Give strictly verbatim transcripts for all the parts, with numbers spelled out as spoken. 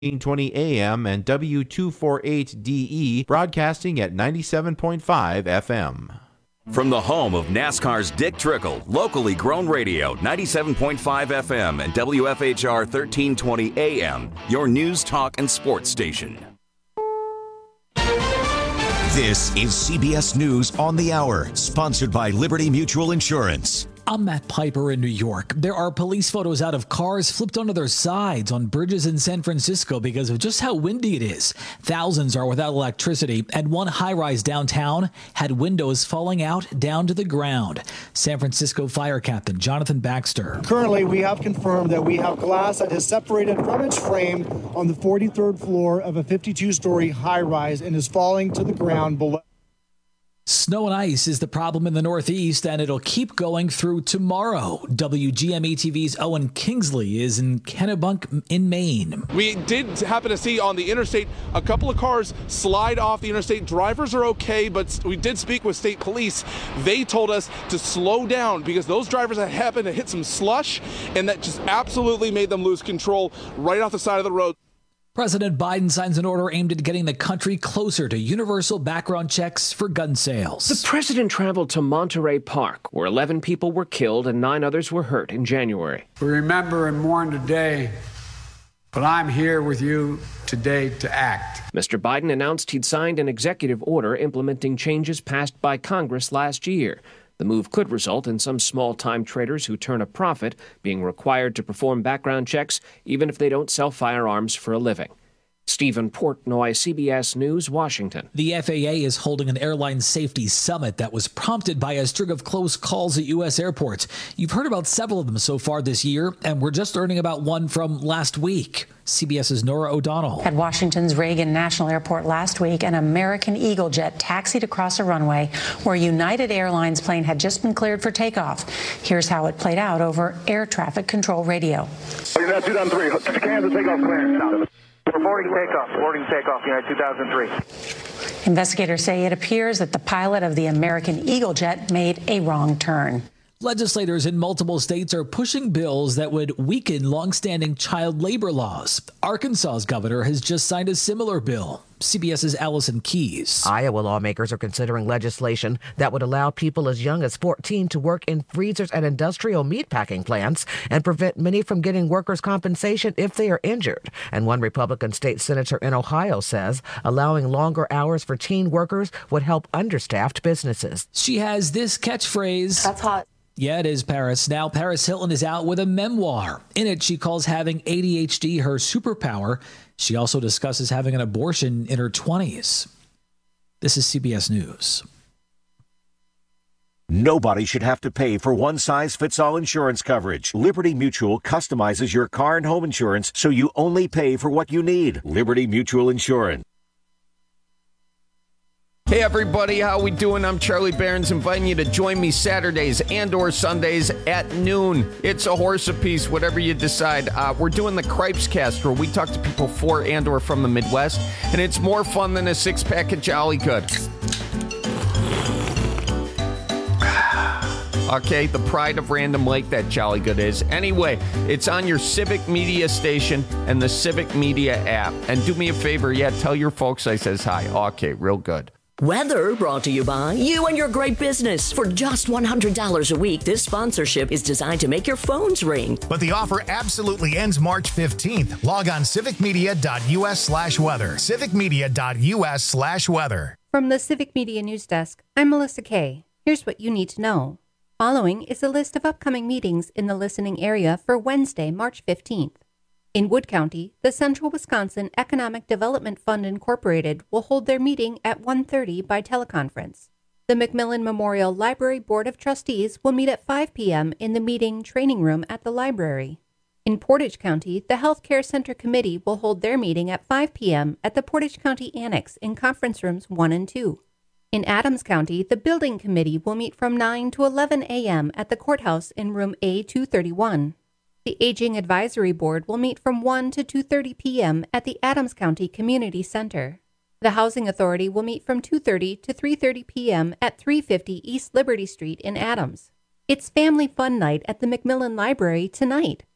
thirteen twenty A M and W two forty-eight D E, broadcasting at ninety-seven point five F M. From the home of NASCAR's Dick Trickle, locally grown radio, ninety-seven point five F M and W F H R thirteen twenty A M, your news, talk, and sports station. This is C B S News on the Hour, sponsored by Liberty Mutual Insurance. I'm Matt Piper in New York. There are police photos out of cars flipped onto their sides on bridges in San Francisco because of just how windy it is. Thousands are without electricity, and one high-rise downtown had windows falling out down to the ground. San Francisco Fire Captain Jonathan Baxter. Currently, we have confirmed that we have glass that has separated from its frame on the forty-third floor of a fifty-two-story high-rise and is falling to the ground below. Snow and ice is the problem in the Northeast, and it'll keep going through tomorrow. W G M E T V's Owen Kingsley is in Kennebunk in Maine. We did happen to see on the interstate a couple of cars slide off the interstate. Drivers are okay, but we did speak with state police. They told us to slow down because those drivers had happened to hit some slush, and that just absolutely made them lose control right off the side of the road. President Biden signs an order aimed at getting the country closer to universal background checks for gun sales. The president traveled to Monterey Park, where eleven people were killed and nine others were hurt in January. We remember and mourn today, but I'm here with you today to act. Mister Biden announced he'd signed an executive order implementing changes passed by Congress last year. The move could result in some small-time traders who turn a profit being required to perform background checks even if they don't sell firearms for a living. Stephen Portnoy, C B S News, Washington. The F A A is holding an airline safety summit that was prompted by a string of close calls at U S airports. You've heard about several of them so far this year, and we're just learning about one from last week. CBS's Nora O'Donnell. At Washington's Reagan National Airport last week, an American Eagle jet taxied across a runway where United Airlines plane had just been cleared for takeoff. Here's how it played out over air traffic control radio. United two thousand three, Kansas takeoff clearance. Boarding takeoff, boarding takeoff, United two thousand three. Investigators say it appears that the pilot of the American Eagle jet made a wrong turn. Legislators in multiple states are pushing bills that would weaken longstanding child labor laws. Arkansas's governor has just signed a similar bill. CBS's Allison Keyes. Iowa lawmakers are considering legislation that would allow people as young as fourteen to work in freezers at industrial meatpacking plants and prevent many from getting workers' compensation if they are injured. And one Republican state senator in Ohio says allowing longer hours for teen workers would help understaffed businesses. She has this catchphrase. That's hot. Yeah, it is, Paris. Now, Paris Hilton is out with a memoir. In it, she calls having A D H D her superpower. She also discusses having an abortion in her twenties. This is C B S News. Nobody should have to pay for one-size-fits-all insurance coverage. Liberty Mutual customizes your car and home insurance so you only pay for what you need. Liberty Mutual Insurance. Hey everybody, how we doing? I'm Charlie Barons, inviting you to join me Saturdays and or Sundays at noon. It's a horse apiece, whatever you decide. Uh, we're doing the Cripes Cast, where we talk to people for and or from the Midwest, and it's more fun than a six-pack of Jolly Good. Okay, the pride of Random Lake, that Jolly Good is. Anyway, it's on your Civic Media station and the Civic Media app. And do me a favor, yeah, tell your folks I says hi. Okay, real good. Weather brought to you by you and your great business. For just one hundred dollars a week, this sponsorship is designed to make your phones ring. But the offer absolutely ends March fifteenth. Log on civicmedia.us slash weather. civicmedia.us slash weather. From the Civic Media News Desk, I'm Melissa Kay. Here's what you need to know. Following is a list of upcoming meetings in the listening area for Wednesday, March fifteenth. In Wood County, the Central Wisconsin Economic Development Fund Incorporated will hold their meeting at one thirty by teleconference. The McMillan Memorial Library Board of Trustees will meet at five p.m. in the meeting training room at the library. In Portage County, the Health Care Center Committee will hold their meeting at five p.m. at the Portage County Annex in conference rooms one and two. In Adams County, the Building Committee will meet from nine to eleven a.m. at the courthouse in room A two thirty-one. The Aging Advisory Board will meet from one to two thirty p.m. at the Adams County Community Center. The Housing Authority will meet from two thirty to three thirty p.m. at three fifty East Liberty Street in Adams. It's Family Fun Night at the McMillan Library tonight.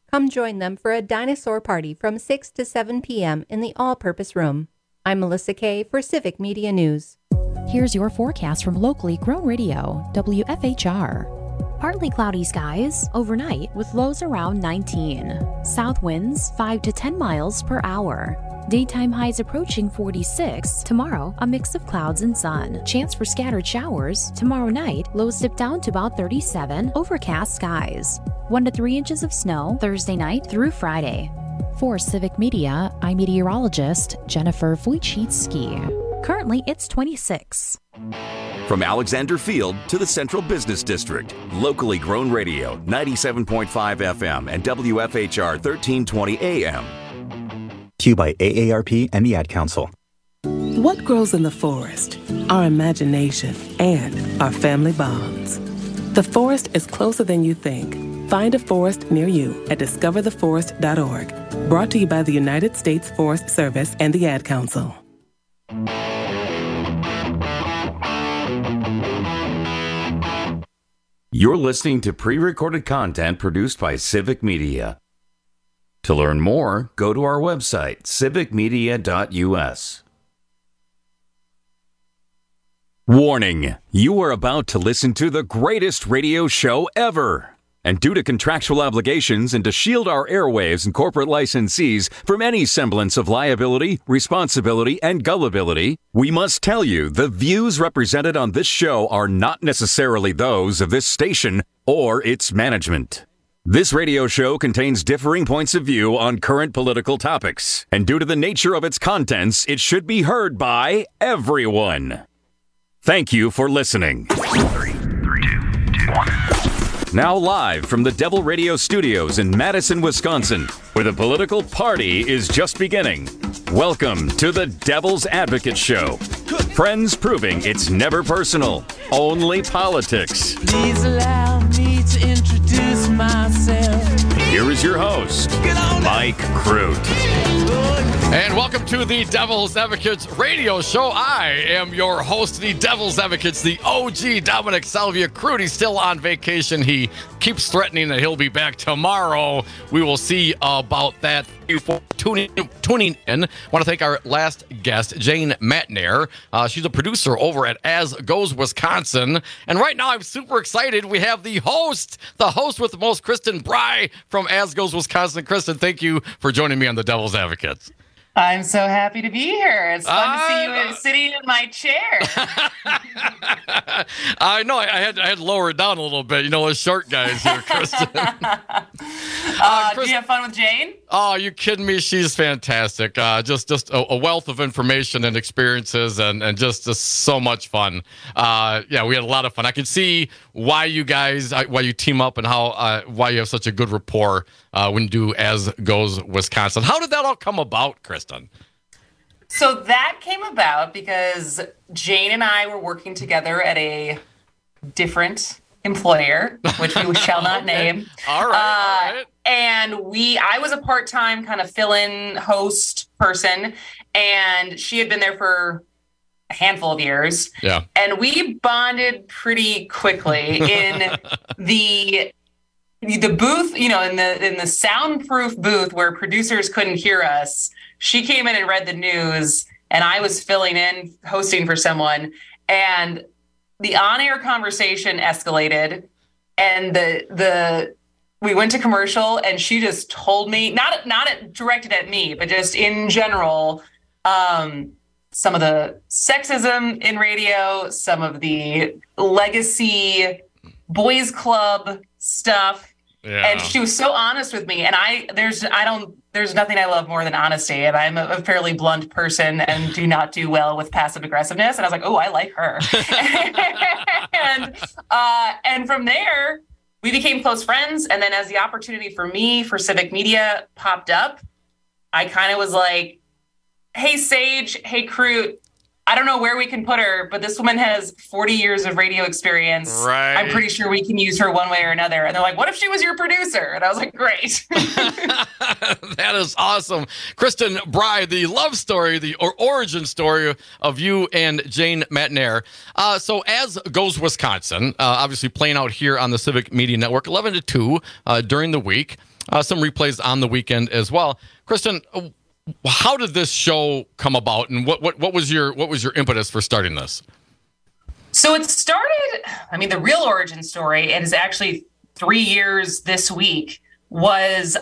Come join them for a dinosaur party from six to seven p.m. in the all-purpose room. I'm Melissa Kay for Civic Media News. Here's your forecast from locally grown radio, W F H R. Partly cloudy skies overnight with lows around nineteen. South winds five to ten miles per hour. Daytime highs approaching forty-six. Tomorrow, a mix of clouds and sun. Chance for scattered showers. Tomorrow night, lows dip down to about thirty-seven. Overcast skies. one to three inches of snow Thursday night through Friday. For Civic Media, I'm meteorologist Jennifer Wojcicki. Currently, it's twenty-six. From Alexander Field to the Central Business District, locally grown radio, ninety-seven point five F M and W F H R thirteen twenty A M. To you by A A R P and the Ad Council. What grows in the forest? Our imagination and our family bonds. The forest is closer than you think. Find a forest near you at discover the forest dot org. Brought to you by the United States Forest Service and the Ad Council. You're listening to pre-recorded content produced by Civic Media. To learn more, go to our website, civic media dot U S. Warning! You are about to listen to the greatest radio show ever. And due to contractual obligations and to shield our airwaves and corporate licensees from any semblance of liability, responsibility, and gullibility, we must tell you the views represented on this show are not necessarily those of this station or its management. This radio show contains differing points of view on current political topics, and due to the nature of its contents, it should be heard by everyone. Thank you for listening. Three, three, two, two, one. Now live from the Devil Radio Studios in Madison, Wisconsin, where the political party is just beginning. Welcome to the Devil's Advocate Show. Friends proving it's never personal, only politics. Please allow me to introduce myself. Here is your host, Mike Crute. And welcome to the Devil's Advocates radio show. I am your host, the Devil's Advocates, the O G Dominic Salvia Crute. He's still on vacation. He keeps threatening that he'll be back tomorrow. We will see about that. Thank you for tuning, tuning in. I want to thank our last guest, Jane Matnair. Uh, she's a producer over at As Goes Wisconsin. And right now I'm super excited. We have the host, the host with the most, Kristen Bry from As Goes Wisconsin. Kristen, thank you for joining me on the Devil's Advocates. I'm so happy to be here. It's fun I to see you know. sitting in my chair. I know. I had I had to lower it down a little bit. You know, us short guys here, Kristen. uh, uh, Did you have fun with Jane? Oh, you kidding me? She's fantastic. Uh, just just a, a wealth of information and experiences, and, and just, just so much fun. Uh, yeah, we had a lot of fun. I could see why you guys, why you team up, and how uh, why you have such a good rapport uh, when you do As Goes Wisconsin. How did that all come about, Kristen? So that came about because Jane and I were working together at a different employer, which we shall not okay. name. All right, uh, all right. And we, I was a part-time kind of fill-in host person, and she had been there for a handful of years. Yeah. And we bonded pretty quickly in the the booth, you know, in the in the soundproof booth where producers couldn't hear us. She came in and read the news, and I was filling in, hosting for someone, and the on-air conversation escalated, and the the we went to commercial, and she just told me, not not directed at me, but just in general, um, some of the sexism in radio, some of the legacy boys club stuff. Yeah. And she was so honest with me. And I, there's, I don't, there's nothing I love more than honesty. And I'm a, a fairly blunt person and do not do well with passive aggressiveness. And I was like, oh, I like her. and, uh, and from there, we became close friends. And then as the opportunity for me for Civic Media popped up, I kind of was like, hey, Sage, hey, Crute, I don't know where we can put her, but this woman has forty years of radio experience. Right. I'm pretty sure we can use her one way or another. And they're like, what if she was your producer? And I was like, great. That is awesome. Kristen Bry, the love story, the or origin story of you and Jane Matnair. Uh, so As Goes Wisconsin, uh, obviously playing out here on the Civic Media Network, eleven to two uh, during the week. uh, some replays on the weekend as well. Kristen, how did this show come about, and what, what, what was your what was your impetus for starting this? So it started, I mean, the real origin story, it is actually three years this week, was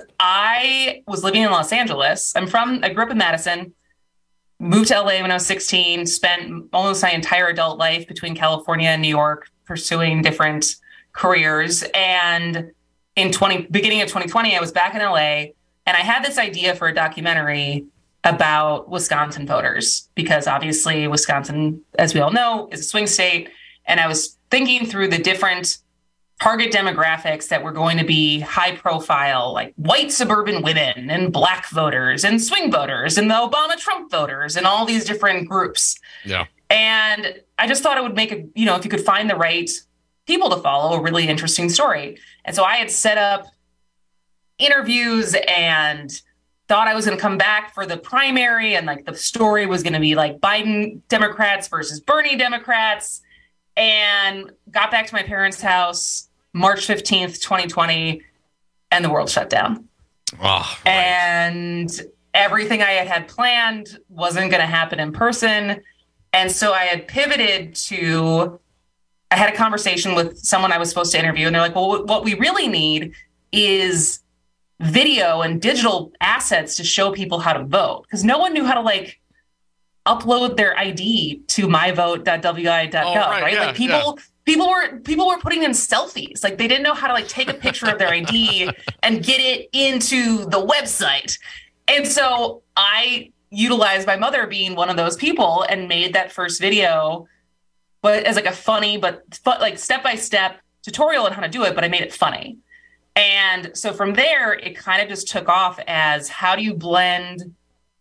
I was living in Los Angeles. I'm from, I grew up in Madison, moved to L A when I was sixteen, spent almost my entire adult life between California and New York pursuing different careers. And in twenty beginning of twenty twenty, I was back in L A, and I had this idea for a documentary about Wisconsin voters, because obviously Wisconsin, as we all know, is a swing state. And I was thinking through the different target demographics that were going to be high profile, like white suburban women and black voters and swing voters and the Obama Trump voters and all these different groups. Yeah. And I just thought it would make a, you know, if you could find the right people to follow, a really interesting story. And so I had set up interviews and thought I was going to come back for the primary, and like the story was going to be like Biden Democrats versus Bernie Democrats, and got back to my parents' house March fifteenth, twenty twenty, and the world shut down. Oh, right. And everything I had had planned wasn't going to happen in person. And so I had pivoted to, I had a conversation with someone I was supposed to interview, and they're like, well, what we really need is video and digital assets to show people how to vote, because no one knew how to like upload their I D to my vote dot w i dot gov, oh, right? right? Yeah, like people, yeah. people were people were putting in selfies, like they didn't know how to like take a picture of their I D and get it into the website. And so I utilized my mother being one of those people and made that first video, but as like a funny, but fu- like step by step tutorial on how to do it. But I made it funny. And so from there, it kind of just took off as, how do you blend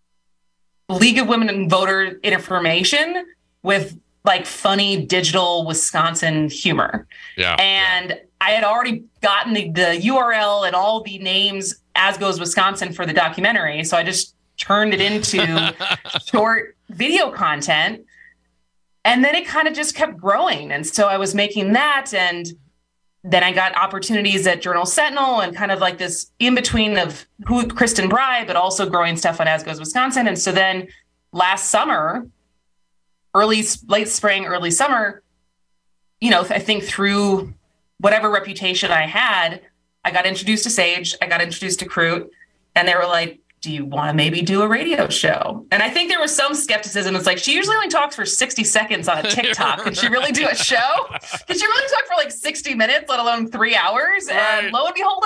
League of Women and Voter information with like funny digital Wisconsin humor? Yeah. And yeah. I had already gotten the, the U R L and all the names As Goes Wisconsin for the documentary. So I just turned it into short video content. And then it kind of just kept growing. And so I was making that, and then I got opportunities at Journal Sentinel, and kind of like this in between of who Kristen Bry, but also growing stuff on As Goes Wisconsin. And so then last summer, early, late spring, early summer, you know, I think through whatever reputation I had, I got introduced to Sage, I got introduced to Crute, and they were like, do you want to maybe do a radio show? And I think there was some skepticism. It's like, she usually only talks for sixty seconds on a TikTok. Right. Can she really do a show? Can she really talk for like sixty minutes, let alone three hours? Right. And lo and behold,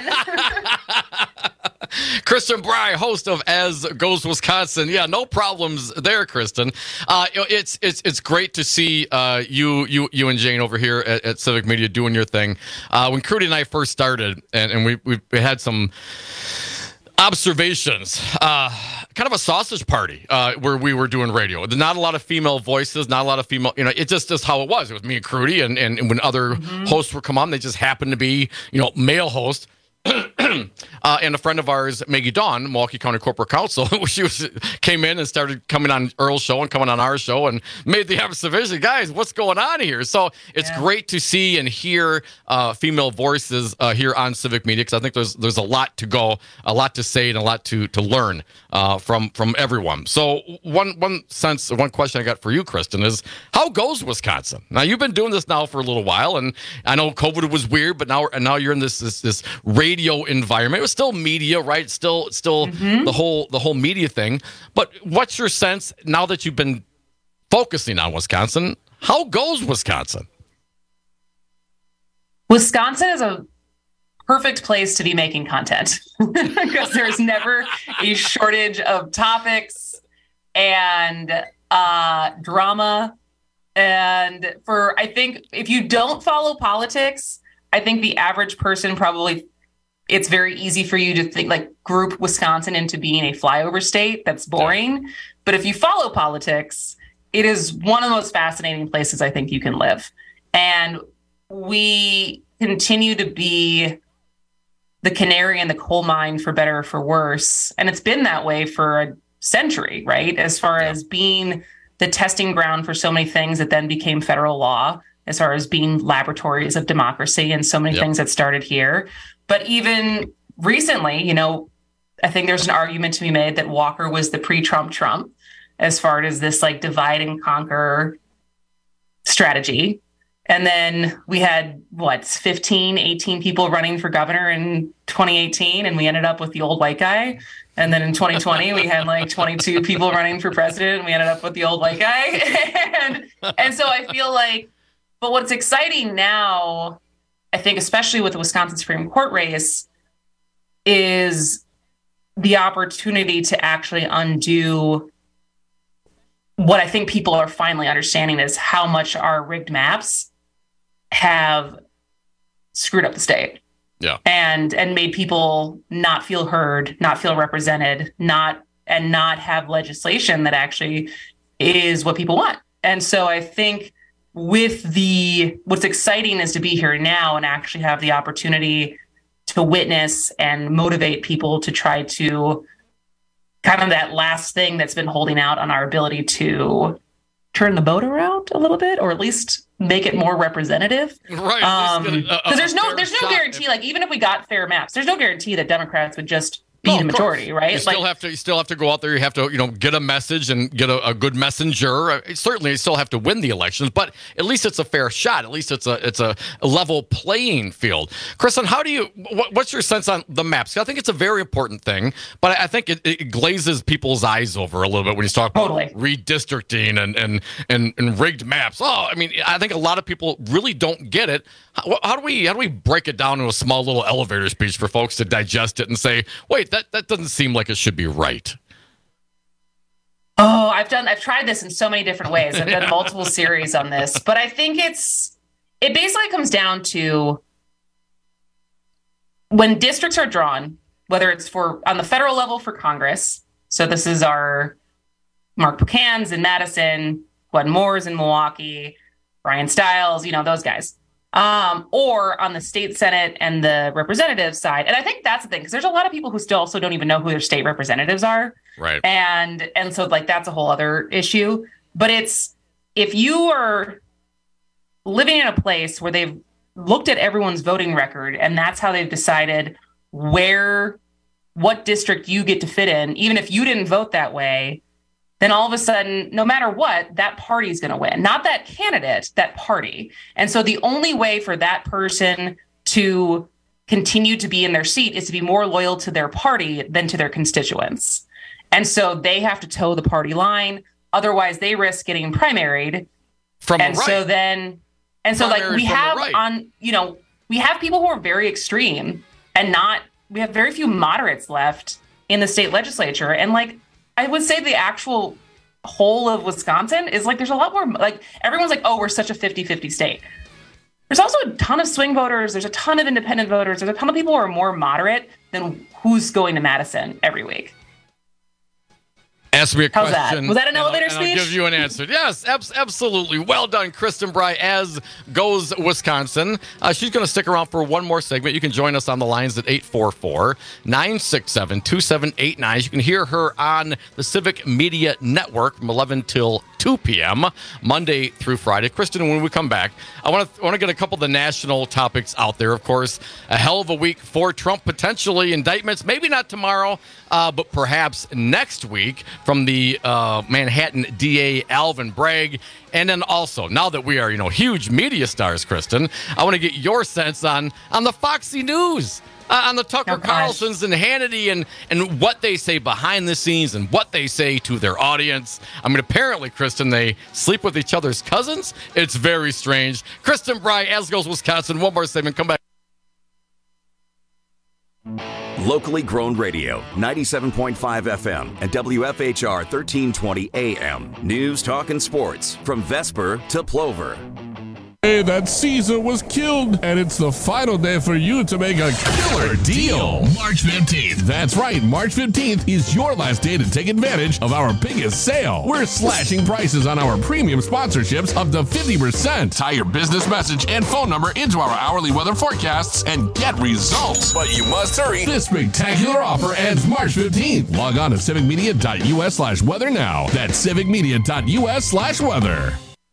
I can. Kristen Bry, host of As Goes Wisconsin. Yeah, no problems there, Kristen. Uh, it's it's it's great to see uh, you you you and Jane over here at, at Civic Media doing your thing. Uh, when Crudy and I first started, and, and we we had some observations, uh, kind of a sausage party uh, where we were doing radio. Not a lot of female voices, not a lot of female, you know, it just is how it was. It was me and Crudy, and, and, and when other mm-hmm. hosts would come on, they just happened to be, you know, male hosts. uh, and a friend of ours, Maggie Dawn, Milwaukee County Corporate Counsel, she was came in and started coming on Earl's show and coming on our show and made the observation, guys, what's going on here? So it's yeah. great to see and hear uh, female voices uh, here on Civic Media, because I think there's there's a lot to go, a lot to say, and a lot to to learn uh, from from everyone. So one one sense, one question I got for you, Kristen, is how goes Wisconsin? Now you've been doing this now for a little while, and I know COVID was weird, but now and now you're in this this this radio radio environment. It was still media, right? Still, still mm-hmm. the whole the whole media thing. But what's your sense now that you've been focusing on Wisconsin? How goes Wisconsin? Wisconsin is a perfect place to be making content because there's never a shortage of topics and uh, drama. And for I think if you don't follow politics, I think the average person probably, it's very easy for you to think like group Wisconsin into being a flyover state that's boring. Yeah. But if you follow politics, it is one of the most fascinating places I think you can live. And we continue to be the canary in the coal mine, for better or for worse. And it's been that way for a century, right? As far yeah. as being the testing ground for so many things that then became federal law, as far as being laboratories of democracy and so many yep. things that started here. But even recently, you know, I think there's an argument to be made that Walker was the pre-Trump Trump as far as this like divide and conquer strategy. And then we had, what, fifteen, eighteen people running for governor in twenty eighteen, and we ended up with the old white guy. And then in twenty twenty, we had like twenty-two people running for president, and we ended up with the old white guy. and, and so I feel like, but what's exciting now, I think, especially with the Wisconsin Supreme Court race, is the opportunity to actually undo what I think people are finally understanding is how much our rigged maps have screwed up the state. Yeah. And and made people not feel heard, not feel represented, not and not have legislation that actually is what people want. And so I think with the what's exciting is to be here now and actually have the opportunity to witness and motivate people to try to kind of that last thing that's been holding out on our ability to turn the boat around a little bit, or at least make it more representative. Right. Um, Because because there's no there's no guarantee, like even if we got fair maps, there's no guarantee that Democrats would just be No, the of majority, course. right? You still Like, have to you still have to go out there. You have to, you know, get a message and get a, a good messenger. Uh, Certainly, you still have to win the elections, but at least it's a fair shot. At least it's a it's a, a level playing field. Kristen, how do you? What, what's your sense on the maps? I think it's a very important thing, but I think it, it glazes people's eyes over a little bit when you talk about Totally. redistricting and, and and and rigged maps. Oh, I mean, I think a lot of people really don't get it. How, how do we how do we break it down to a small little elevator speech for folks to digest it and say, wait, that that doesn't seem like it should be right? oh, I've done, I've tried this in so many different ways. I've done multiple series on this, but I think it's, it basically comes down to when districts are drawn, whether it's for on the federal level for Congress. So this is our Mark Buchanan's in Madison, Gwen Moore's in Milwaukee, Brian Stiles, you know, those guys. Um, or on the state Senate and the representative side. And I think that's the thing, because there's a lot of people who still also don't even know who their state representatives are. Right. And and so like that's a whole other issue. But it's if you are living in a place where they've looked at everyone's voting record and that's how they've decided where what district you get to fit in, even if you didn't vote that way, then all of a sudden, no matter what, that party is going to win. Not that candidate, that party. And so the only way for that person to continue to be in their seat is to be more loyal to their party than to their constituents. And so they have to toe the party line. Otherwise, they risk getting primaried. From and the right. so then, and so like Primary we from the have right. on, you know, we have people who are very extreme and not, we have very few moderates left in the state legislature. And like, I would say the actual whole of Wisconsin is like, there's a lot more, like everyone's like, oh, we're such a fifty-fifty state. There's also a ton of swing voters. There's a ton of independent voters. There's a ton of people who are more moderate than who's going to Madison every week. Ask me a How's question. that? Was that an and I'll- elevator and I'll speech? give you an answer. Yes, abs- absolutely. Well done, Kristen Bry, as goes Wisconsin. Uh, she's going to stick around for one more segment. You can join us on the lines at eight four four, nine six seven, two seven eight nine. You can hear her on the Civic Media Network from eleven till two p.m., Monday through Friday. Kristen, when we come back, I want to want to get a couple of the national topics out there. Of course, a hell of a week for Trump, potentially indictments, maybe not tomorrow, uh, but perhaps next week from the uh, Manhattan D A Alvin Bragg. And then also, now that we are, you know, huge media stars, Kristen, I want to get your sense on on the Foxy News. Uh, on the Tucker Oh, gosh. Carlsons and Hannity and, and what they say behind the scenes and what they say to their audience. I mean, apparently, Kristen, they sleep with each other's cousins. It's very strange. Kristen Bry, as goes Wisconsin. One more segment. Come back. Locally grown radio, ninety-seven point five F M and W F H R thirteen twenty A M. News, talk, and sports from Vesper to Plover. Hey, that Caesar was killed, and it's the final day for you to make a killer deal. March fifteenth. That's right, March fifteenth is your last day to take advantage of our biggest sale. We're slashing prices on our premium sponsorships up to fifty percent. Tie your business message and phone number into our hourly weather forecasts and get results. But you must hurry. This spectacular offer ends March fifteenth. Log on to civicmedia.us slash weather now. That's civicmedia.us slash weather.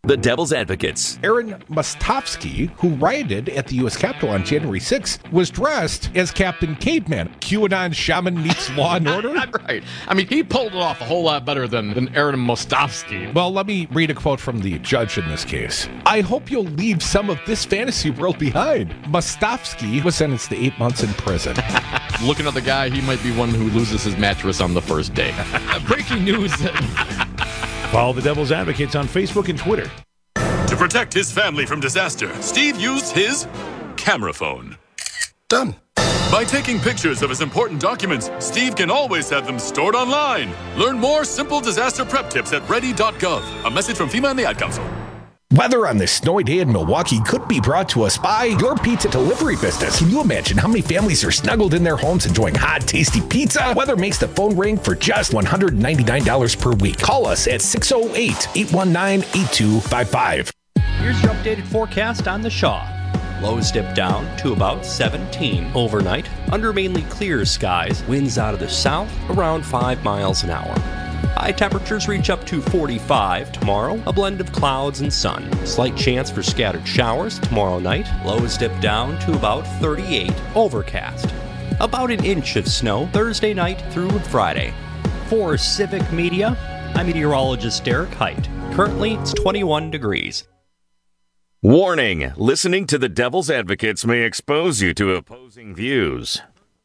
The Devil's Advocates. Aaron Mostovsky, who rioted at the U S Capitol on January sixth, was dressed as Captain Caveman. QAnon shaman meets Law and Order. Right. I mean, he pulled it off a whole lot better than, than Aaron Mostovsky. Well, let me read a quote from the judge in this case. I hope you'll leave some of this fantasy world behind. Mostovsky was sentenced to eight months in prison. Looking at the guy, he might be one who loses his mattress on the first day. Breaking news. Follow the Devil's Advocates on Facebook and Twitter. To protect his family from disaster, Steve used his camera phone. Done. By taking pictures of his important documents, Steve can always have them stored online. Learn more simple disaster prep tips at ready dot gov. A message from FEMA and the Ad Council. Weather on this snowy day in Milwaukee could be brought to us by your pizza delivery business. Can you imagine how many families are snuggled in their homes enjoying hot, tasty pizza? Weather makes the phone ring for just one hundred ninety-nine dollars per week. Call us at six oh eight, eight one nine, eight two five five. Here's your updated forecast on the Shaw. Lows dip down to about seventeen overnight. Under mainly clear skies, winds out of the south around five miles an hour. High temperatures reach up to forty-five tomorrow, a blend of clouds and sun. Slight chance for scattered showers tomorrow night. Lows dip down to about thirty-eight, overcast. About an inch of snow Thursday night through Friday. For Civic Media, I'm meteorologist Derek Height. Currently, it's twenty-one degrees. Warning, listening to the Devil's Advocates may expose you to opposing views.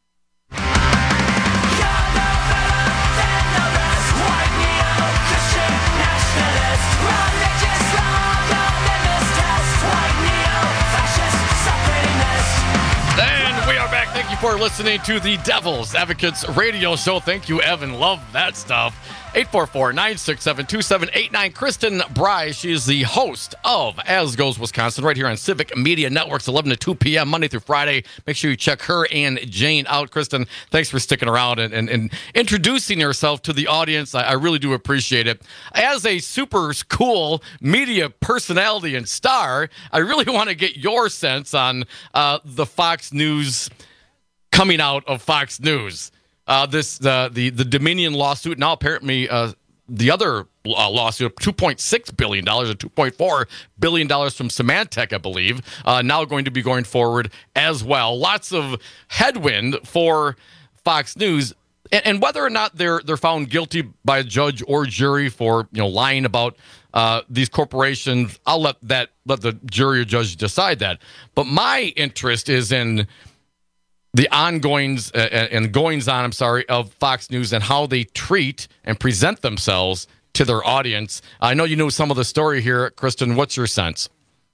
Thank you for listening to the Devil's Advocates radio show. Thank you, Evan. Love that stuff. eight four four, nine six seven, two seven eight nine. Kristen Bry, she is the host of As Goes Wisconsin right here on Civic Media Networks, eleven to two p.m. Monday through Friday. Make sure you check her and Jane out. Kristen, thanks for sticking around and, and, and introducing yourself to the audience. I, I really do appreciate it. As a super cool media personality and star, I really want to get your sense on uh, the Fox News coming out of Fox News. Uh, this the, the the Dominion lawsuit, now apparently uh, the other uh, lawsuit, two point six billion dollars or two point four billion dollars from Symantec, I believe, uh, now going to be going forward as well. Lots of headwind for Fox News. And, and whether or not they're they're found guilty by a judge or jury for you know lying about uh, these corporations, I'll let that let the jury or judge decide that. But my interest is in the ongoings uh, and goings on, I'm sorry, of Fox News and how they treat and present themselves to their audience. I know you know some of the story here, Kristen. What's your sense?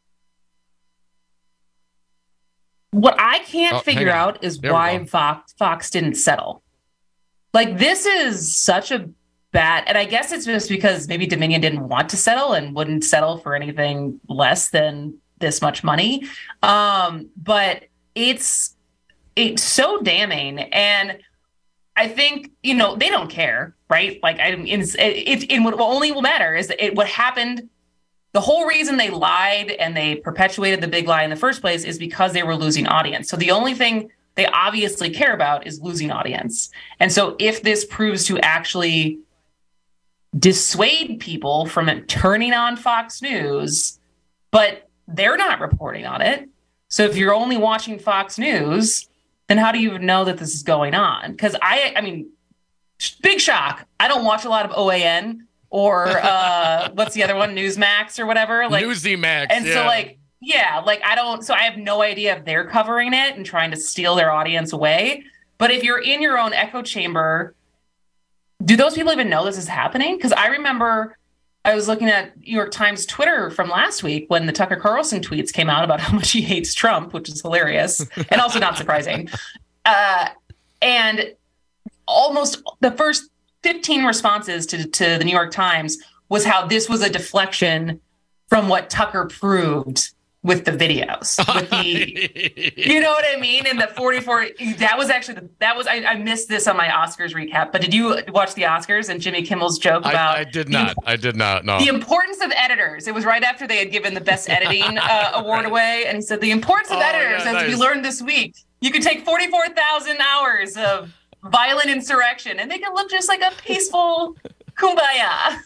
What I can't Oh, figure hang on. out is There we why go. Fox Fox didn't settle. Like, this is such a bad, and I guess it's just because maybe Dominion didn't want to settle and wouldn't settle for anything less than this much money. Um, but it's it's so damning, and I think you know they don't care, right? Like, I mean, it's, it, it what only will matter is that it, what happened. The whole reason they lied and they perpetuated the big lie in the first place is because they were losing audience. So the only thing they obviously care about is losing audience. And so if this proves to actually dissuade people from turning on Fox News, but they're not reporting on it. So if you're only watching Fox News, then how do you know that this is going on? Because I, I mean, big shock. I don't watch a lot of O A N. Or uh, what's the other one? Newsmax or whatever. Like Newsymax. And yeah. so like, yeah, like I don't, so I have no idea if they're covering it and trying to steal their audience away. But if you're in your own echo chamber, do those people even know this is happening? Because I remember I was looking at New York Times Twitter from last week when the Tucker Carlson tweets came out about how much he hates Trump, which is hilarious and also not surprising. Uh, and almost the first fifteen responses to, to the New York Times was how this was a deflection from what Tucker proved with the videos. With the, you know what I mean? And the forty-four, that was actually, the, that was, I, I missed this on my Oscars recap, but did you watch the Oscars and Jimmy Kimmel's joke about? I, I did not. The, I did not, no. The importance of editors. It was right after they had given the best editing uh, award away. And he said, the importance of oh, editors, yeah, as nice. we learned this week, you could take forty-four thousand hours of violent insurrection and make it look just like a peaceful kumbaya.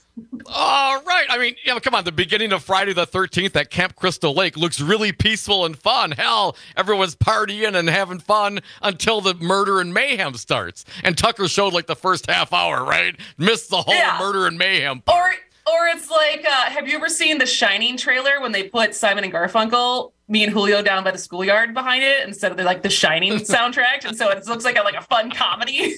All right. I mean, you know, come on. The beginning of Friday the thirteenth at Camp Crystal Lake looks really peaceful and fun. Hell, everyone's partying and having fun until the murder and mayhem starts. And Tucker showed like the first half hour, right? Missed the whole Yeah. murder and mayhem part. Or or it's like, uh, have you ever seen the Shining trailer when they put Simon and Garfunkel, me and Julio down by the schoolyard behind it instead of the, like the Shining soundtrack? And so it looks like a, like a fun comedy.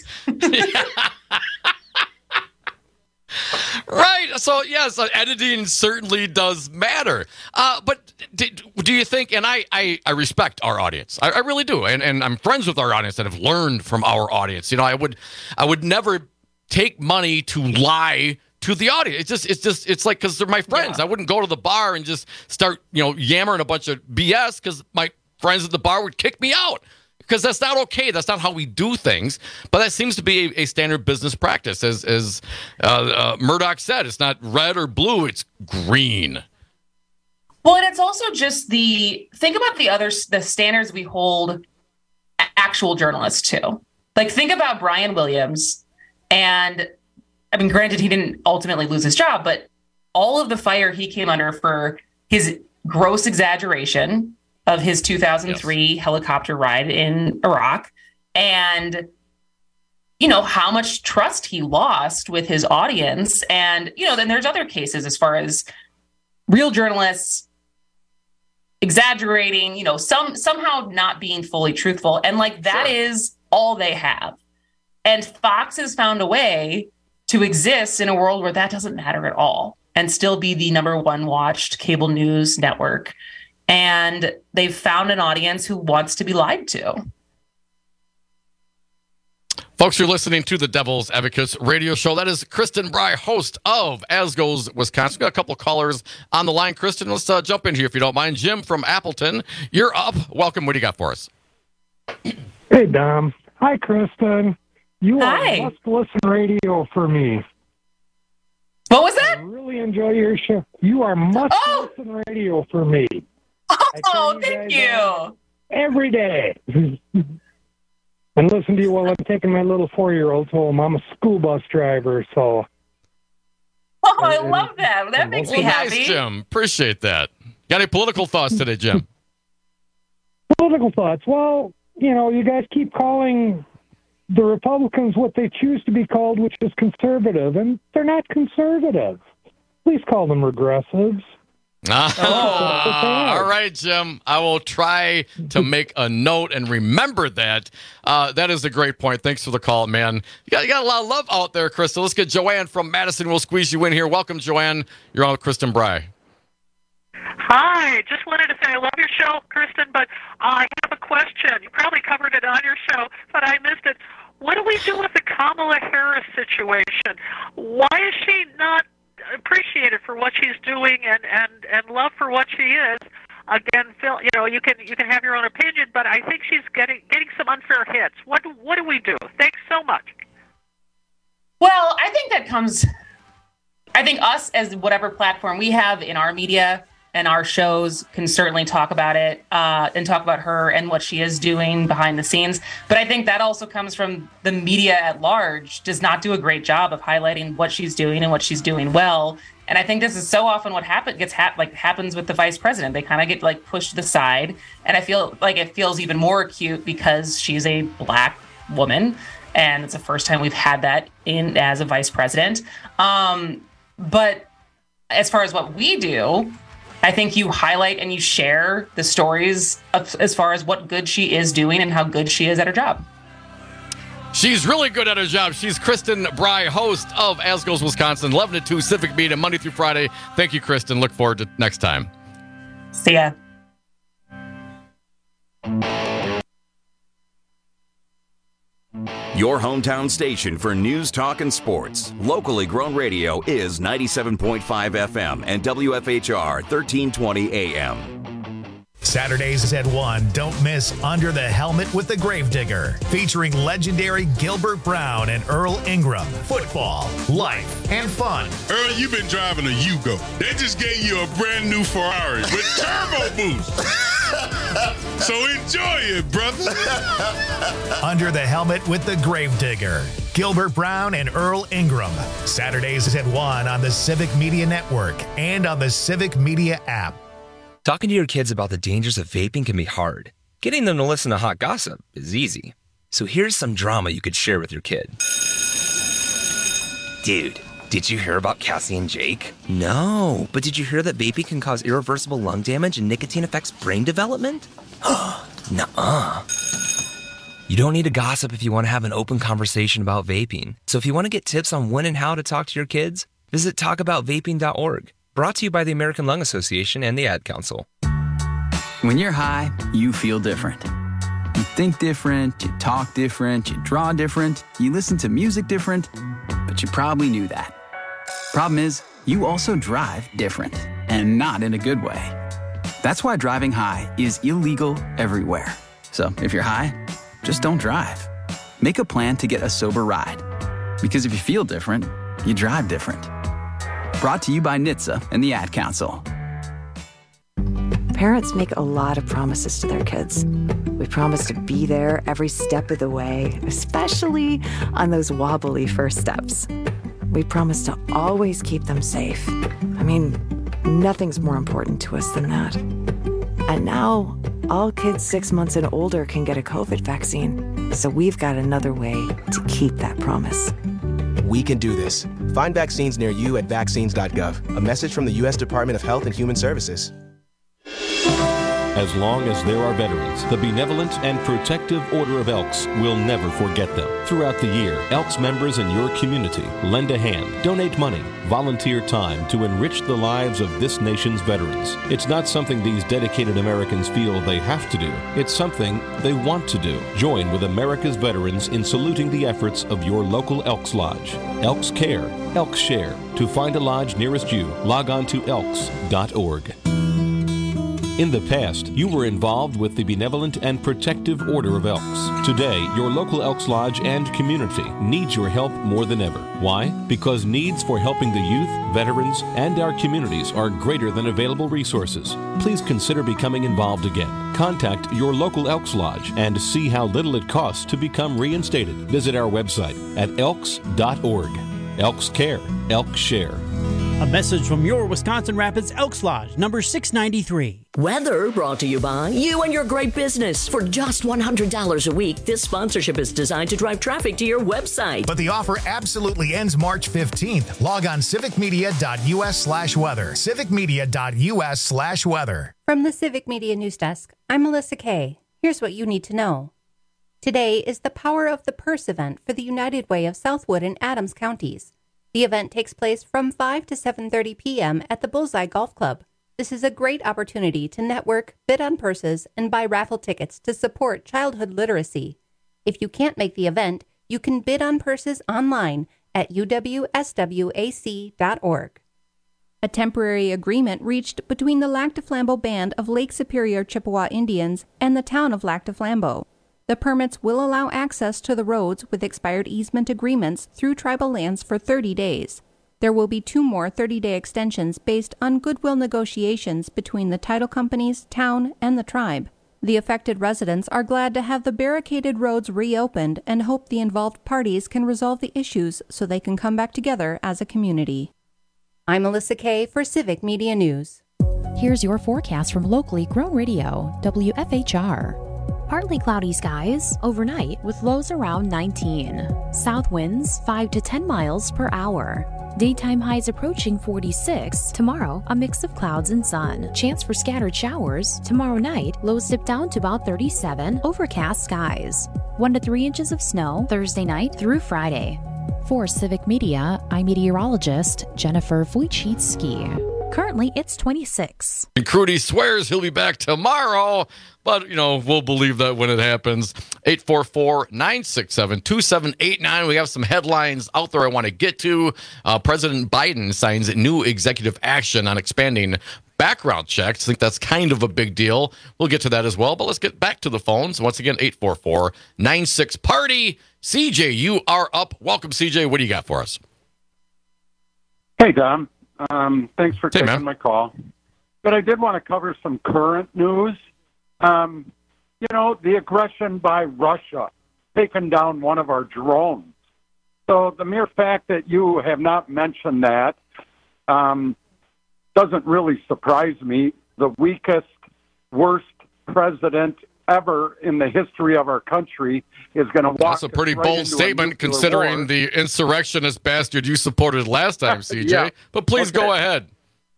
Right. So, yes, uh, editing certainly does matter. Uh, but do, do you think, and I, I, I respect our audience. I, I really do. And, and I'm friends with our audience that have learned from our audience. You know, I would I would never take money to lie to the audience. It's just, it's just, it's like, because they're my friends. Yeah. I wouldn't go to the bar and just start, you know, yammering a bunch of B S because my friends at the bar would kick me out. Because that's not okay. That's not how we do things. But that seems to be a, a standard business practice. As, as uh, uh, Murdoch said, it's not red or blue, it's green. Well, and it's also just the, think about the other, the standards we hold actual journalists to. Like, think about Brian Williams. And, I mean, granted, he didn't ultimately lose his job, but all of the fire he came under for his gross exaggeration of his two thousand three yes. helicopter ride in Iraq, and, you know, how much trust he lost with his audience. And, you know, then there's other cases as far as real journalists exaggerating, you know, some somehow not being fully truthful. And like, that sure. is all they have. And Fox has found a way to exist in a world where that doesn't matter at all and still be the number one watched cable news network. And they've found an audience who wants to be lied to. Folks, you're listening to the Devil's Advocates radio show. That is Kristen Bry, host of As Goes Wisconsin. Got a couple callers on the line. Kristen, let's uh, jump in here if you don't mind. Jim from Appleton, you're up. Welcome. What do you got for us? Hey, Dom. Hi, Kristen. You Hi. are must-listen radio for me. What was that? I really enjoy your show. You are must-listen oh. radio for me. Oh, thank you. Every day. And listen to you while I'm taking my little four-year-old home. I'm a school bus driver, so. Oh, I and, love that. That makes well, me happy. Nice, Jim. Appreciate that. Got any political thoughts today, Jim? Political thoughts. Well, you know, you guys keep calling the Republicans what they choose to be called, which is conservative, and they're not conservative. Please call them regressives. Ah, all right, Jim. I will try to make a note and remember that. Uh, that is a great point. Thanks for the call, man. You got, you got a lot of love out there, Kristen. Let's get Joanne from Madison. We'll squeeze you in here. Welcome, Joanne. You're on with Kristen Bry. Hi. Just wanted to say I love your show, Kristen, but I have a question. You probably covered it on your show, but I missed it. What do we do with the Kamala Harris situation? Why is she not appreciated for what she's doing and, and, and love for what she is? Again, Phil, you know, you can you can have your own opinion, but I think she's getting getting some unfair hits. What do, what do we do? Thanks so much. Well, I think that comes. I think us as whatever platform we have in our media and our shows can certainly talk about it uh, and talk about her and what she is doing behind the scenes. But I think that also comes from the media at large does not do a great job of highlighting what she's doing and what she's doing well. And I think this is so often what happen, gets hap- like happens with the vice president. They kind of get like pushed to the side. And I feel like it feels even more acute because she's a Black woman. And it's the first time we've had that in as a vice president. Um, but as far as what we do, I think you highlight and you share the stories of, as far as what good she is doing and how good she is at her job. She's really good at her job. She's Kristen Bry, host of As Goes Wisconsin, eleven to two Civic Media, Monday through Friday. Thank you, Kristen. Look forward to next time. See ya. Your hometown station for news, talk, and sports. Locally grown radio is ninety-seven point five F M and W F H R thirteen twenty A M. Saturdays at one, don't miss Under the Helmet with the Gravedigger, featuring legendary Gilbert Brown and Earl Ingram. Football, life, and fun. Earl, you've been driving a Yugo. They just gave you a brand new Ferrari with turbo boost. So enjoy it, brother. Under the Helmet with the Gravedigger. Gilbert Brown and Earl Ingram. Saturdays at one on the Civic Media Network and on the Civic Media app. Talking to your kids about the dangers of vaping can be hard. Getting them to listen to hot gossip is easy. So here's some drama you could share with your kid. Dude, did you hear about Cassie and Jake? No, but did you hear that vaping can cause irreversible lung damage and nicotine affects brain development? Nuh-uh. You don't need to gossip if you want to have an open conversation about vaping. So if you want to get tips on when and how to talk to your kids, visit talk about vaping dot org. Brought to you by the American Lung Association and the Ad Council. When you're high, you feel different. You think different, you talk different, you draw different, you listen to music different, but you probably knew that. Problem is, you also drive different, and not in a good way. That's why driving high is illegal everywhere. So if you're high, just don't drive. Make a plan to get a sober ride. Because if you feel different, you drive different. Brought to you by N H T S A and the Ad Council. Parents make a lot of promises to their kids. We promise to be there every step of the way, especially on those wobbly first steps. We promise to always keep them safe. I mean, nothing's more important to us than that. And now, all kids six months and older can get a COVID vaccine. So we've got another way to keep that promise. We can do this. Find vaccines near you at vaccines dot gov. A message from the U S Department of Health and Human Services. As long as there are veterans, the Benevolent and Protective Order of Elks will never forget them. Throughout the year, Elks members in your community lend a hand, donate money, volunteer time to enrich the lives of this nation's veterans. It's not something these dedicated Americans feel they have to do. It's something they want to do. Join with America's veterans in saluting the efforts of your local Elks Lodge. Elks Care, Elks Share. To find a lodge nearest you, log on to elks dot org. In the past, you were involved with the Benevolent and Protective Order of Elks. Today, your local Elks Lodge and community needs your help more than ever. Why? Because needs for helping the youth, veterans, and our communities are greater than available resources. Please consider becoming involved again. Contact your local Elks Lodge and see how little it costs to become reinstated. Visit our website at elks dot org. Elks Care, Elks Share. A message from your Wisconsin Rapids Elks Lodge, number six ninety-three. Weather brought to you by you and your great business. For just one hundred dollars a week, this sponsorship is designed to drive traffic to your website. But the offer absolutely ends March fifteenth. Log on civic media dot u s slash weather. civic media dot u s slash weather. From the Civic Media News Desk, I'm Melissa Kay. Here's what you need to know. Today is the Power of the Purse event for the United Way of Southwood and Adams counties. The event takes place from five to seven thirty p.m. at the Bullseye Golf Club. This is a great opportunity to network, bid on purses, and buy raffle tickets to support childhood literacy. If you can't make the event, you can bid on purses online at u w s w a c dot org. A temporary agreement reached between the Lac du Flambeau Band of Lake Superior Chippewa Indians and the town of Lac du Flambeau. The permits will allow access to the roads with expired easement agreements through tribal lands for thirty days. There will be two more thirty-day extensions based on goodwill negotiations between the title companies, town, and the tribe. The affected residents are glad to have the barricaded roads reopened and hope the involved parties can resolve the issues so they can come back together as a community. I'm Melissa Kay for Civic Media News. Here's your forecast from locally grown radio, W F H R. Partly cloudy skies overnight with lows around nineteen. South winds five to ten miles per hour. Daytime highs approaching forty-six. Tomorrow, a mix of clouds and sun. Chance for scattered showers. Tomorrow night, lows dip down to about thirty-seven. Overcast skies. one to three inches of snow Thursday night through Friday. For Civic Media, I'm meteorologist Jennifer Wojcicki. Currently, it's twenty-six. And Crudy swears he'll be back tomorrow, but, you know, we'll believe that when it happens. eight four four, nine six seven, two seven eight nine. We have some headlines out there I want to get to. Uh, President Biden signs new executive action on expanding background checks. I think that's kind of a big deal. We'll get to that as well, but let's get back to the phones. Once again, eight four four, nine six, party. C J, you are up. Welcome, C J. What do you got for us? Hey, Dom. Um, thanks for hey, taking man. my call. But I did want to cover some current news. Um, you know, the aggression by Russia, taking down one of our drones. So the mere fact that you have not mentioned that um, doesn't really surprise me. The weakest, worst president ever in the history of our country is going to walk. That's a pretty right bold into a statement nuclear considering war. the insurrectionist bastard you supported last time, C J. Yeah. But please Okay. go ahead.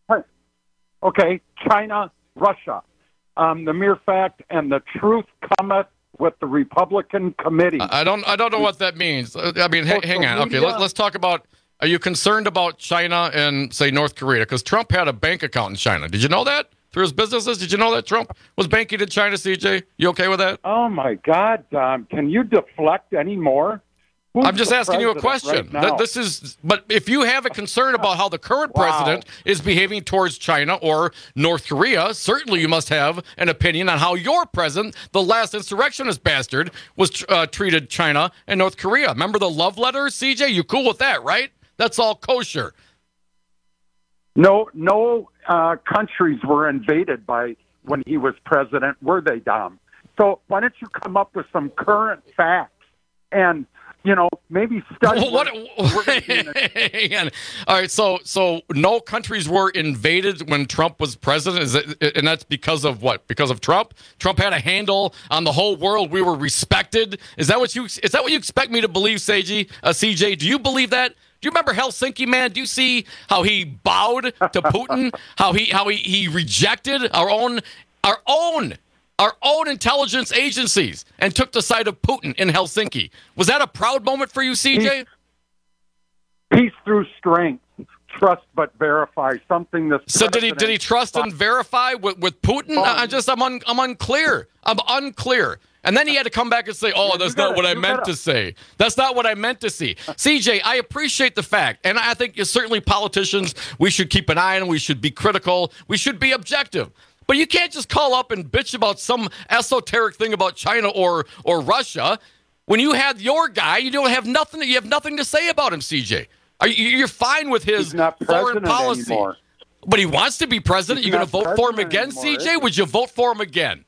Okay, China, Russia. Um, the mere fact and the truth cometh with the Republican committee. I don't I don't know what that means. Uh, I mean, ha- hang on. Okay, media- let, let's talk about, are you concerned about China and, say, North Korea? Because Trump had a bank account in China. Did you know that? Through his businesses? Did you know that Trump was banking in China, C J? You okay with that? Oh, my God, Dom. Can you deflect any more? Who's I'm just the asking you a president question. right now? Th- this is, but if you have a concern about how the current Wow. president is behaving towards China or North Korea, certainly you must have an opinion on how your president, the last insurrectionist bastard, was uh, treated China and North Korea. Remember the love letters, C J? You cool with that, right? That's all kosher. No, no uh, countries were invaded by when he was president, were they, Dom? So why don't you come up with some current facts and, you know, maybe study. Well, what? We're gonna be in a- Hang on. All right, so so no countries were invaded when Trump was president, is it, and that's because of what? Because of Trump? Trump had a handle on the whole world. We were respected. Is that what you? Is that what you expect me to believe, Seiji, uh, C J? Do you believe that? Do you remember Helsinki, man? Do you see how he bowed to Putin? how he how he, he rejected our own our own. Our own intelligence agencies and took the side of Putin in Helsinki. Was that a proud moment for you, C J? Peace through strength, trust but verify. Something this. So did he did he trust and verify with, with Putin? I, I just I'm un, I'm unclear. I'm unclear. And then he had to come back and say, "Oh, that's gotta- not what I you meant gotta- to say. That's not what I meant to see." C J, I appreciate the fact, and I think certainly politicians, we should keep an eye on. We should be critical. We should be objective. But you can't just call up and bitch about some esoteric thing about China or or Russia when you had your guy. You don't have nothing. You have nothing to say about him, C J. Are you, you're fine with his He's not foreign president policy, anymore. but he wants to be president. He's You're going to not vote for him president again, anymore, C J? is he? Would you vote for him again?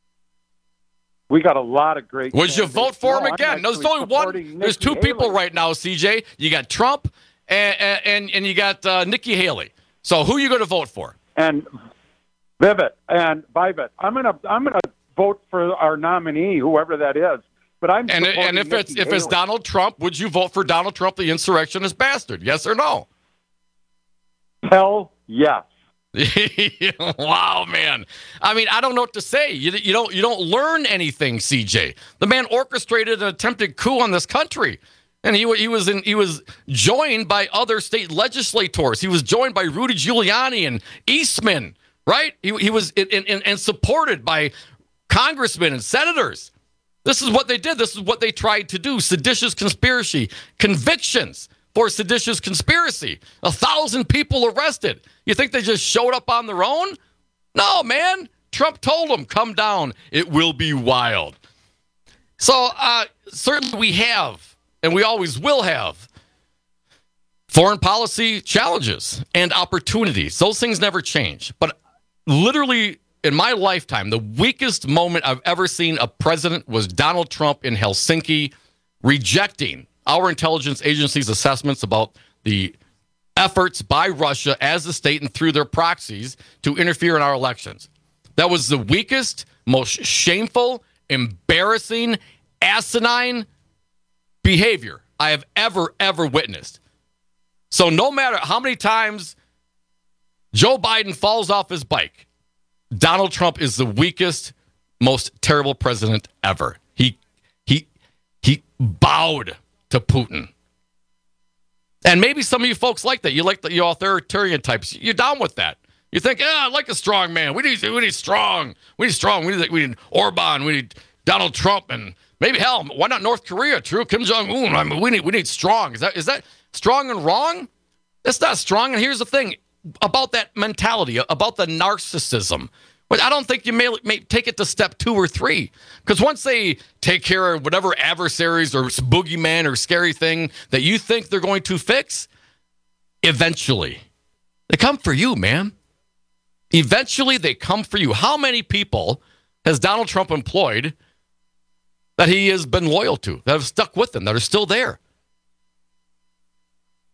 We got a lot of great. Would you candidates. vote for No, him I'm again? No, there's actually only one. supporting There's Nikki two people Haley. right now, C J. You got Trump and and and you got uh, Nikki Haley. So who are you going to vote for? And Vivek and Vivek. I'm gonna I'm gonna vote for our nominee, whoever that is. But I'm And supporting and if it's Nikki if it's Haley. Donald Trump, would you vote for Donald Trump, the insurrectionist bastard? Yes or no? Hell yes. Wow, man. I mean, I don't know what to say. You, you don't you don't learn anything, C J. The man orchestrated an attempted coup on this country. And he, wa- he was in, he was joined by other state legislators. He was joined by Rudy Giuliani and Eastman, right? He, he was in, in, and supported by congressmen and senators. This is what they did. This is what they tried to do. Seditious conspiracy, convictions for seditious conspiracy. A thousand people arrested. You think they just showed up on their own? No, man. Trump told them, come down. It will be wild. So uh, certainly we have, and we always will have, foreign policy challenges and opportunities. Those things never change. But literally in my lifetime, the weakest moment I've ever seen a president was Donald Trump in Helsinki rejecting our intelligence agency's assessments about the efforts by Russia as a state and through their proxies to interfere in our elections. That was the weakest, most shameful, embarrassing, asinine behavior I have ever, ever witnessed. So no matter how many times Joe Biden falls off his bike, Donald Trump is the weakest, most terrible president ever. He he he bowed to Putin. And maybe some of you folks like that. You like the you authoritarian types. You're down with that. You think, yeah, I like a strong man. We need we need strong. We need strong. We need we need Orban. We need Donald Trump, and maybe hell, why not North Korea? True, Kim Jong Un. I mean, we need we need strong. Is that is that strong and wrong? That's not strong. And here's the thing about that mentality, about the narcissism. But I don't think you may, may take it to step two or three. Because once they take care of whatever adversaries or boogeyman or scary thing that you think they're going to fix, eventually they come for you, man. Eventually they come for you. How many people has Donald Trump employed that he has been loyal to, that have stuck with him, that are still there?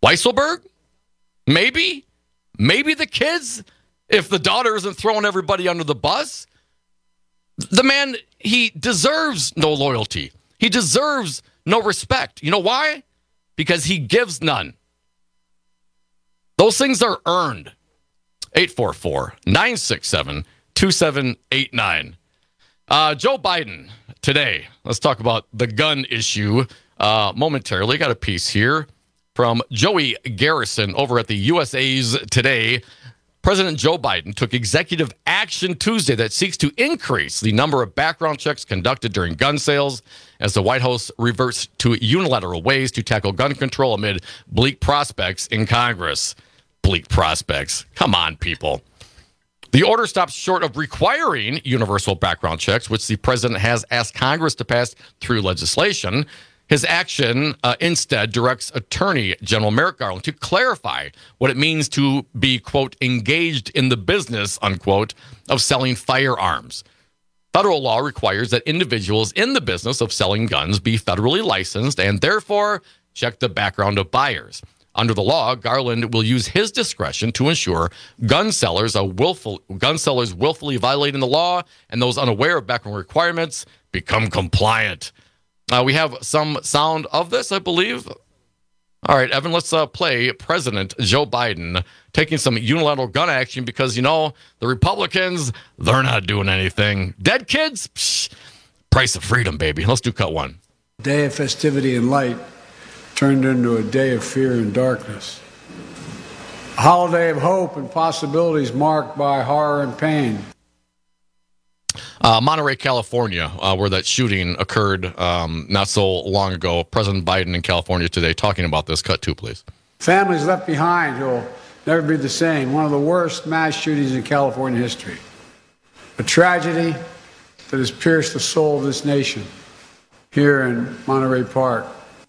Weisselberg? Maybe. Maybe the kids, if the daughter isn't throwing everybody under the bus. The man, he deserves no loyalty. He deserves no respect. You know why? Because he gives none. Those things are earned. eight four four, nine six seven, two seven eight nine. Uh, Joe Biden today. Let's talk about the gun issue uh, momentarily. Got a piece here from Joey Garrison over at the U S A's Today. President Joe Biden took executive action Tuesday that seeks to increase the number of background checks conducted during gun sales as the White House reverts to unilateral ways to tackle gun control amid bleak prospects in Congress. Bleak prospects. Come on, people. The order stops short of requiring universal background checks, which the president has asked Congress to pass through legislation. His action uh, instead directs Attorney General Merrick Garland to clarify what it means to be, quote, engaged in the business, unquote, of selling firearms. Federal law requires that individuals in the business of selling guns be federally licensed and therefore check the background of buyers. Under the law, Garland will use his discretion to ensure gun sellers are willful, gun sellers willfully violating the law and those unaware of background requirements become compliant. Uh, we have some sound of this, I believe. All right, Evan, let's uh, play President Joe Biden taking some unilateral gun action because, you know, the Republicans, they're not doing anything. Dead kids? Psh, price of freedom, baby. Let's do cut one. Day of festivity and light turned into a day of fear and darkness. A holiday of hope and possibilities marked by horror and pain. Uh, Monterey, California, uh, where that shooting occurred um, not so long ago. President Biden in California today talking about this. Cut two, please. Families left behind who will never be the same. One of the worst mass shootings in California history. A tragedy that has pierced the soul of this nation here in Monterey Park.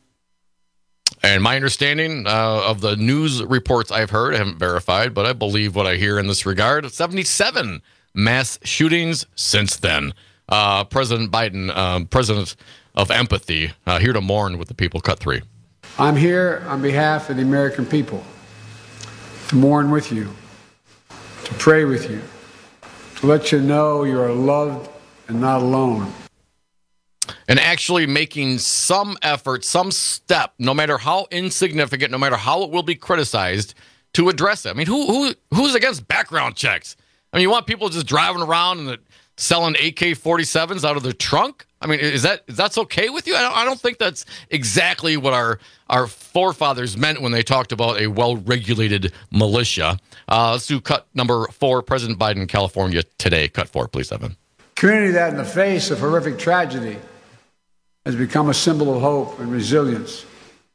And my understanding uh, of the news reports I've heard, I haven't verified, but I believe what I hear in this regard, seventy-seven mass shootings since then. Uh, President Biden, uh, president of empathy, uh, here to mourn with the people. Cut three. I'm here on behalf of the American people to mourn with you, to pray with you, to let you know you are loved and not alone. And actually making some effort, some step, no matter how insignificant, no matter how it will be criticized, to address it. I mean, who who who's against background checks? I mean, you want people just driving around and selling A K forty-sevens out of their trunk? I mean, is that is that's okay with you? I don't, I don't think that's exactly what our our forefathers meant when they talked about a well-regulated militia. Uh, let's do cut number four. President Biden in California today. Cut four, please, Evan. Community that, in the face of horrific tragedy, has become a symbol of hope and resilience.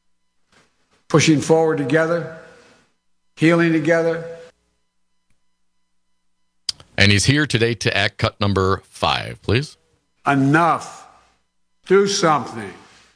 Pushing forward together, healing together. And he's here today to act. Cut number five, please. Enough. Do something.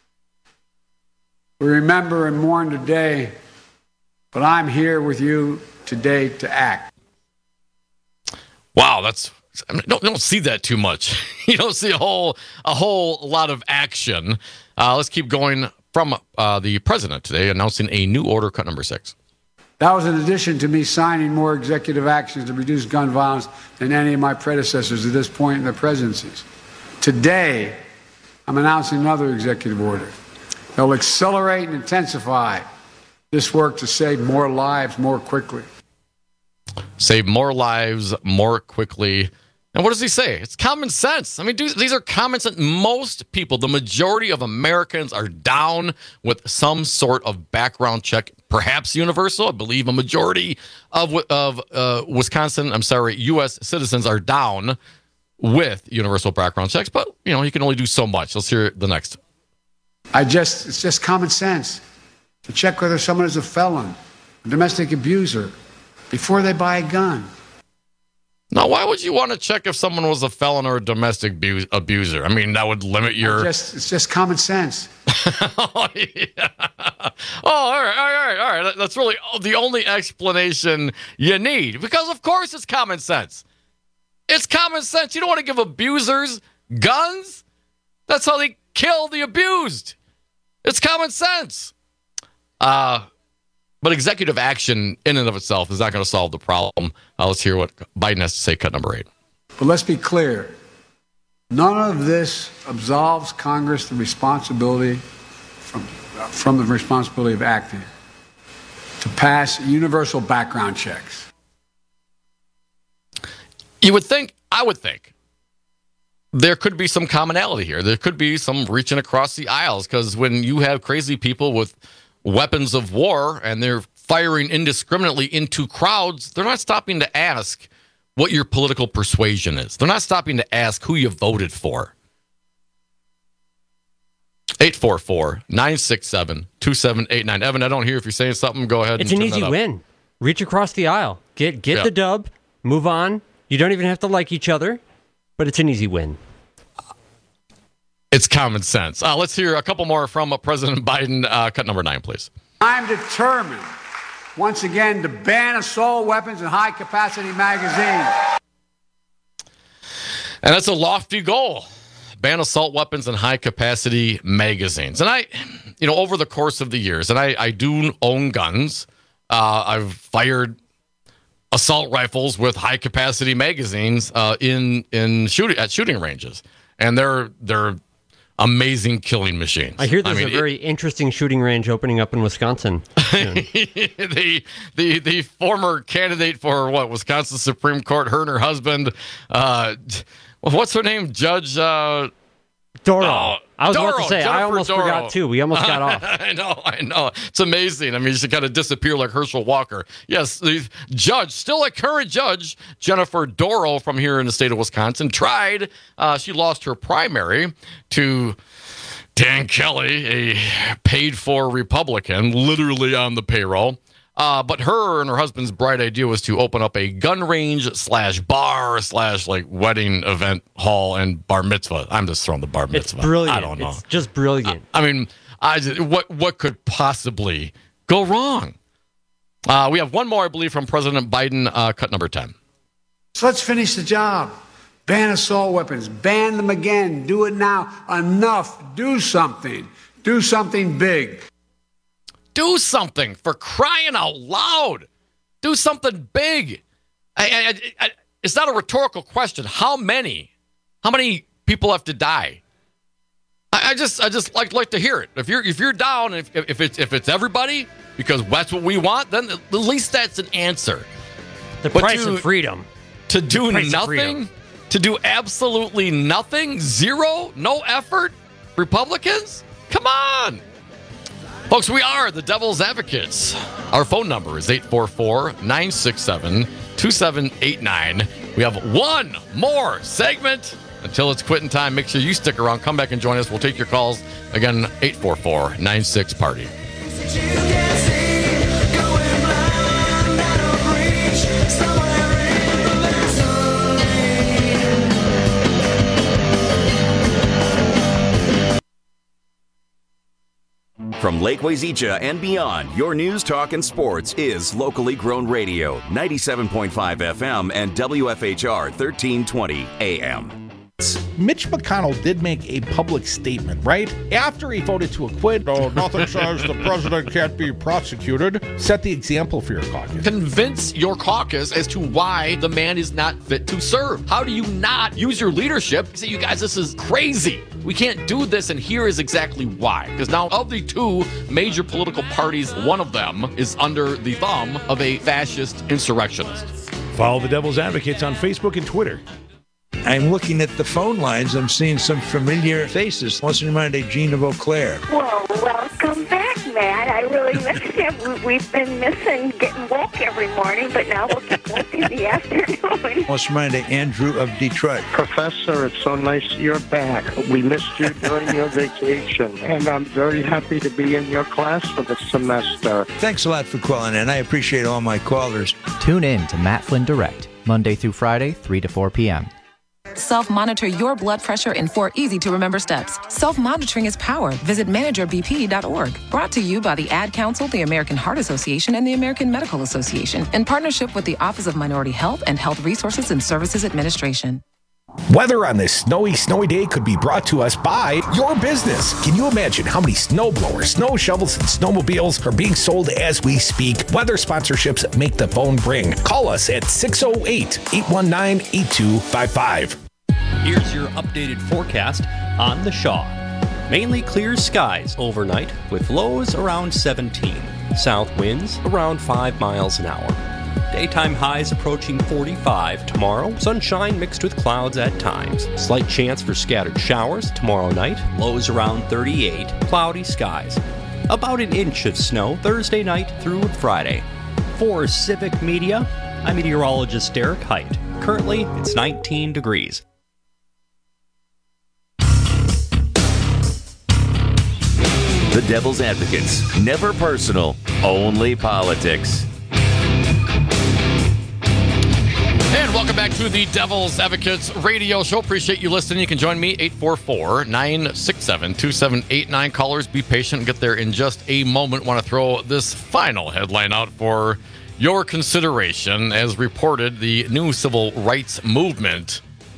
We remember and mourn today, but I'm here with you today to act. Wow, that's I mean, don't don't see that too much. You don't see a whole a whole lot of action. Uh, let's keep going from uh, the president today announcing a new order. Cut number six. That was in addition to me signing more executive actions to reduce gun violence than any of my predecessors at this point in their presidencies. Today, I'm announcing another executive order that will accelerate and intensify this work to save more lives more quickly. Save more lives more quickly. And what does he say? It's common sense. I mean, dude, these are common sense. Most people, the majority of Americans, are down with some sort of background check, perhaps universal. I believe a majority of of uh, Wisconsin, I'm sorry, U S citizens are down with universal background checks. But, you know, you can only do so much. Let's hear the next. I just, it's just common sense to check whether someone is a felon, a domestic abuser, before they buy a gun. Now, why would you want to check if someone was a felon or a domestic abu- abuser? I mean, that would limit your... Just, it's just common sense. oh, yeah. oh, all right, all right, all right. That's really the only explanation you need. Because, of course, it's common sense. It's common sense. You don't want to give abusers guns. That's how they kill the abused. It's common sense. Uh, But executive action in and of itself is not going to solve the problem. Uh, let's hear what Biden has to say, cut number eight. But let's be clear. None of this absolves Congress the responsibility from, from the responsibility of acting to pass universal background checks. You would think, I would think, there could be some commonality here. There could be some reaching across the aisles, because when you have crazy people with weapons of war and they're firing indiscriminately into crowds, they're not stopping to ask what your political persuasion is. They're not stopping to ask who you voted for. eight four four, nine six seven, two seven eight nine. Evan, I don't hear if you're saying something. Go ahead. It's and an turn easy that up. win. Reach across the aisle. Get get Yeah. the dub. Move on. You don't even have to like each other, but it's an easy win. It's common sense. Uh, let's hear a couple more from uh, President Biden. Uh, cut number nine, please. I'm determined, once again, to ban assault weapons and high-capacity magazines. And that's a lofty goal. Ban assault weapons and high-capacity magazines. And I, you know, over the course of the years, and I, I do own guns. Uh, I've fired assault rifles with high-capacity magazines uh, in in shooting at shooting ranges, and they're they're amazing killing machines. I hear there's I mean, a very it, interesting shooting range opening up in Wisconsin soon. the the the former candidate for what Wisconsin Supreme Court, her and her husband, uh, what's her name, Judge uh, Doro. Oh, I was Doro, about to say, I Jennifer almost Doro. forgot too. We almost got off. I know, I know. It's amazing. I mean, she kind of disappeared like Herschel Walker. Yes, the judge, still a current judge, Jennifer Doro from here in the state of Wisconsin, tried. Uh, she lost her primary to Dan Kelly, a paid-for Republican, literally on the payroll. Uh, but her and her husband's bright idea was to open up a gun range slash bar slash like wedding event hall and bar mitzvah. I'm just throwing the bar mitzvah. It's brilliant. I don't know. It's just brilliant. I, I mean, I just, what what could possibly go wrong? Uh, we have one more, I believe, from President Biden. Uh, cut number ten. So let's finish the job. Ban assault weapons. Ban them again. Do it now. Enough. Do something. Do something big. Do something, for crying out loud. Do something big. I, I, I, it's not a rhetorical question. How many? How many people have to die? I, I just, I just like like to hear it. If you're if you're down, if if it's if it's everybody, because that's what we want, then at least that's an answer. The But price to- of freedom. To do price of nothing, freedom. to do absolutely nothing, zero, no effort, Republicans? Come on. Folks, we are the Devil's Advocates. Our phone number is eight four four, nine six seven, two seven eight nine. We have one more segment until it's quitting time. Make sure you stick around. Come back and join us. We'll take your calls. Again, eight four four, nine six, party. From Lake Wazeecha and beyond, your news, talk, and sports is locally grown radio, ninety-seven point five F M and W F H R thirteen twenty A M. Mitch McConnell did make a public statement, right? After he voted to acquit, oh, nothing says the president can't be prosecuted. Set the example for your caucus. Convince your caucus as to why the man is not fit to serve. How do you not use your leadership? Say, you guys, this is crazy. We can't do this, and here is exactly why. Because now, of the two major political parties, one of them is under the thumb of a fascist insurrectionist. Follow the Devil's Advocates on Facebook and Twitter. I'm looking at the phone lines. I'm seeing some familiar faces. What's in mind, Gina Vauclair? Well, welcome back, Matt. I really missed you. We've been missing getting woke every morning, but now we'll get woke in the afternoon. What's in mind, Andrew of Detroit? Professor, it's so nice you're back. We missed you during your vacation, and I'm very happy to be in your class for the semester. Thanks a lot for calling in. I appreciate all my callers. Tune in to Matt Flynn Direct, Monday through Friday, three to four p.m. Self-monitor your blood pressure in four easy-to-remember steps. Self-monitoring is power. Visit manager b p dot org. Brought to you by the Ad Council, the American Heart Association, and the American Medical Association, in partnership with the Office of Minority Health and Health Resources and Services Administration. Weather on this snowy, snowy day could be brought to us by your business. Can you imagine how many snow blowers, snow shovels, and snowmobiles are being sold as we speak? Weather sponsorships make the phone ring. Call us at six oh eight, eight one nine, eight two five five. Here's your updated forecast on the Shaw. Mainly clear skies overnight with lows around seventeen. South winds around five miles an hour. Daytime highs approaching forty-five tomorrow. Sunshine mixed with clouds at times. Slight chance for scattered showers tomorrow night. Lows around thirty-eight. Cloudy skies. About an inch of snow Thursday night through Friday. For Civic Media, I'm meteorologist Derek Height. Currently, it's nineteen degrees. The Devil's Advocates. Never personal, only politics. And welcome back to the Devil's Advocates radio show. Appreciate you listening. You can join me, eight four four, nine six seven, two seven eight nine. Callers, be patient. Get there in just a moment. Want to throw this final headline out for your consideration. As reported, the new civil rights movement.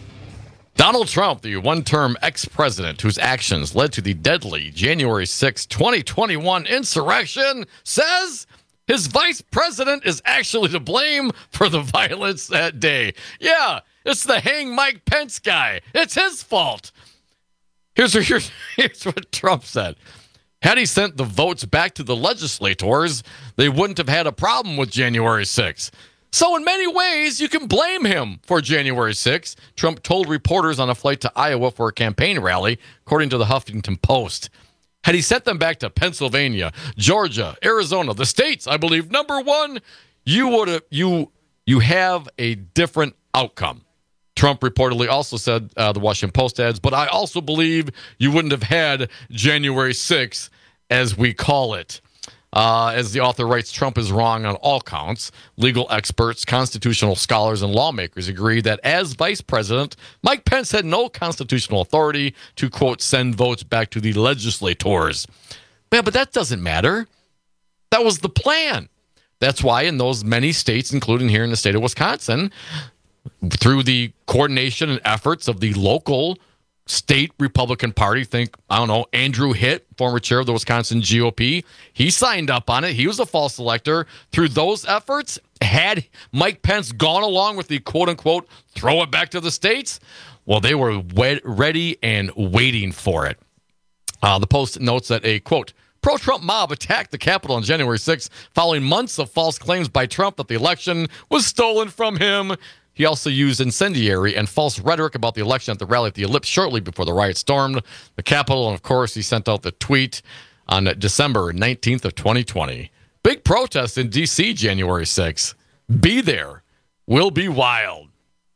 Donald Trump, the one-term ex-president whose actions led to the deadly January sixth, twenty twenty-one insurrection, says his vice president is actually to blame for the violence that day. Yeah, it's the hang Mike Pence guy. It's his fault. Here's, here's, here's what Trump said. Had he sent the votes back to the legislators, they wouldn't have had a problem with January sixth. So in many ways, you can blame him for January sixth, Trump told reporters on a flight to Iowa for a campaign rally, according to the Huffington Post. Had he sent them back to Pennsylvania, Georgia, Arizona, the states, I believe, number one, you would have you you have a different outcome. Trump reportedly also said, uh, the Washington Post adds, but I also believe you wouldn't have had January sixth, as we call it. Uh, as the author writes, Trump is wrong on all counts. Legal experts, constitutional scholars, and lawmakers agree that as vice president, Mike Pence had no constitutional authority to, quote, send votes back to the legislators. Yeah, but that doesn't matter. That was the plan. That's why in those many states, including here in the state of Wisconsin, through the coordination and efforts of the local state Republican Party, think, I don't know, Andrew Hitt, former chair of the Wisconsin G O P, he signed up on it. He was a false elector. Through those efforts, had Mike Pence gone along with the quote-unquote throw it back to the states, well, they were wed- ready and waiting for it. Uh, the Post notes that a, quote, pro-Trump mob attacked the Capitol on January sixth following months of false claims by Trump that the election was stolen from him. He also used incendiary and false rhetoric about the election at the rally at the Ellipse shortly before the riot stormed the Capitol. And, of course, he sent out the tweet on December nineteenth of twenty twenty. Big protest in D C January sixth. Be there. Will be wild.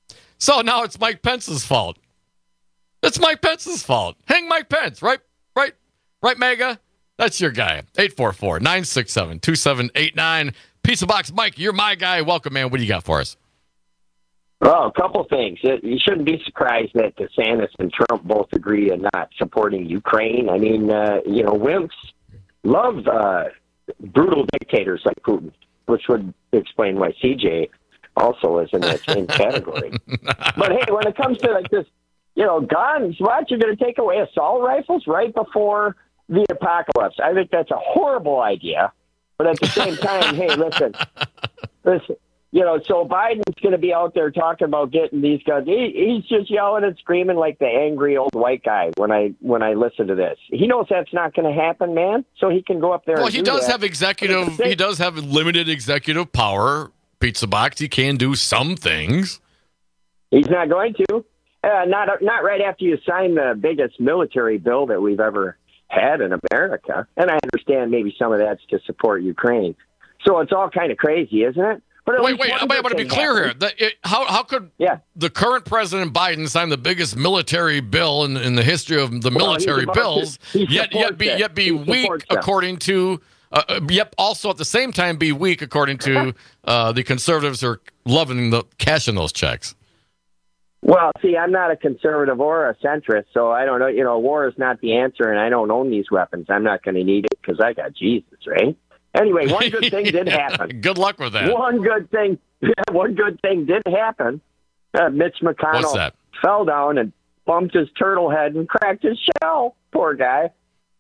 So now it's Mike Pence's fault. It's Mike Pence's fault. Hang Mike Pence, right? Right? Right, Mega? That's your guy. eight four four, nine six seven, two seven eight nine. Pizza Box Mike, you're my guy. Welcome, man. What do you got for us? Well, a couple things. You shouldn't be surprised that DeSantis and Trump both agree on not supporting Ukraine. I mean, uh, you know, wimps love uh, brutal dictators like Putin, which would explain why C J also is in that same category. But, hey, when it comes to, like, this, you know, guns, what, you're going to take away assault rifles right before the apocalypse? I think that's a horrible idea. But at the same time, hey, listen, listen. You know, so Biden's going to be out there talking about getting these guns. He, he's just yelling and screaming like the angry old white guy when I when I listen to this. He knows that's not going to happen, man. So he can go up there. Well, and he do does that. have executive. He does have limited executive power. Pizza Box. He can do some things. He's not going to. Uh, not not right after you sign the biggest military bill that we've ever had in America. And I understand maybe some of that's to support Ukraine. So it's all kind of crazy, isn't it? But wait, wait, I want to be clear happened. here. That it, how how could yeah. the current President Biden sign the biggest military bill in, in the history of the well, military bills, to, yet yet be it. yet be he weak according to, uh, yet also at the same time be weak according to uh, the conservatives who are loving the cashing those checks? Well, see, I'm not a conservative or a centrist, so I don't know. You know, war is not the answer, and I don't own these weapons. I'm not going to need it because I got Jesus, right? Anyway, one good thing did happen. Good luck with that. One good thing, one good thing did happen. Uh, Mitch McConnell fell down and bumped his turtle head and cracked his shell. Poor guy.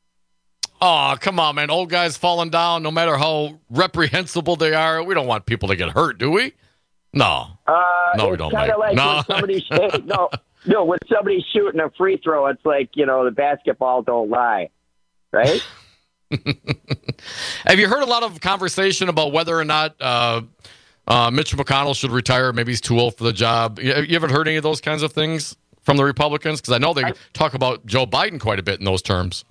Oh, come on, man. Old guys falling down, no matter how reprehensible they are, we don't want people to get hurt, do we? No. Uh, no, we it's don't. kind of like, no. when somebody's hey, no, no, when somebody's shooting a free throw, it's like, you know, the basketball don't lie, right? Have you heard a lot of conversation about whether or not uh, uh, Mitch McConnell should retire? Maybe he's too old for the job. You, you haven't heard any of those kinds of things from the Republicans? Because I know they I, talk about Joe Biden quite a bit in those terms.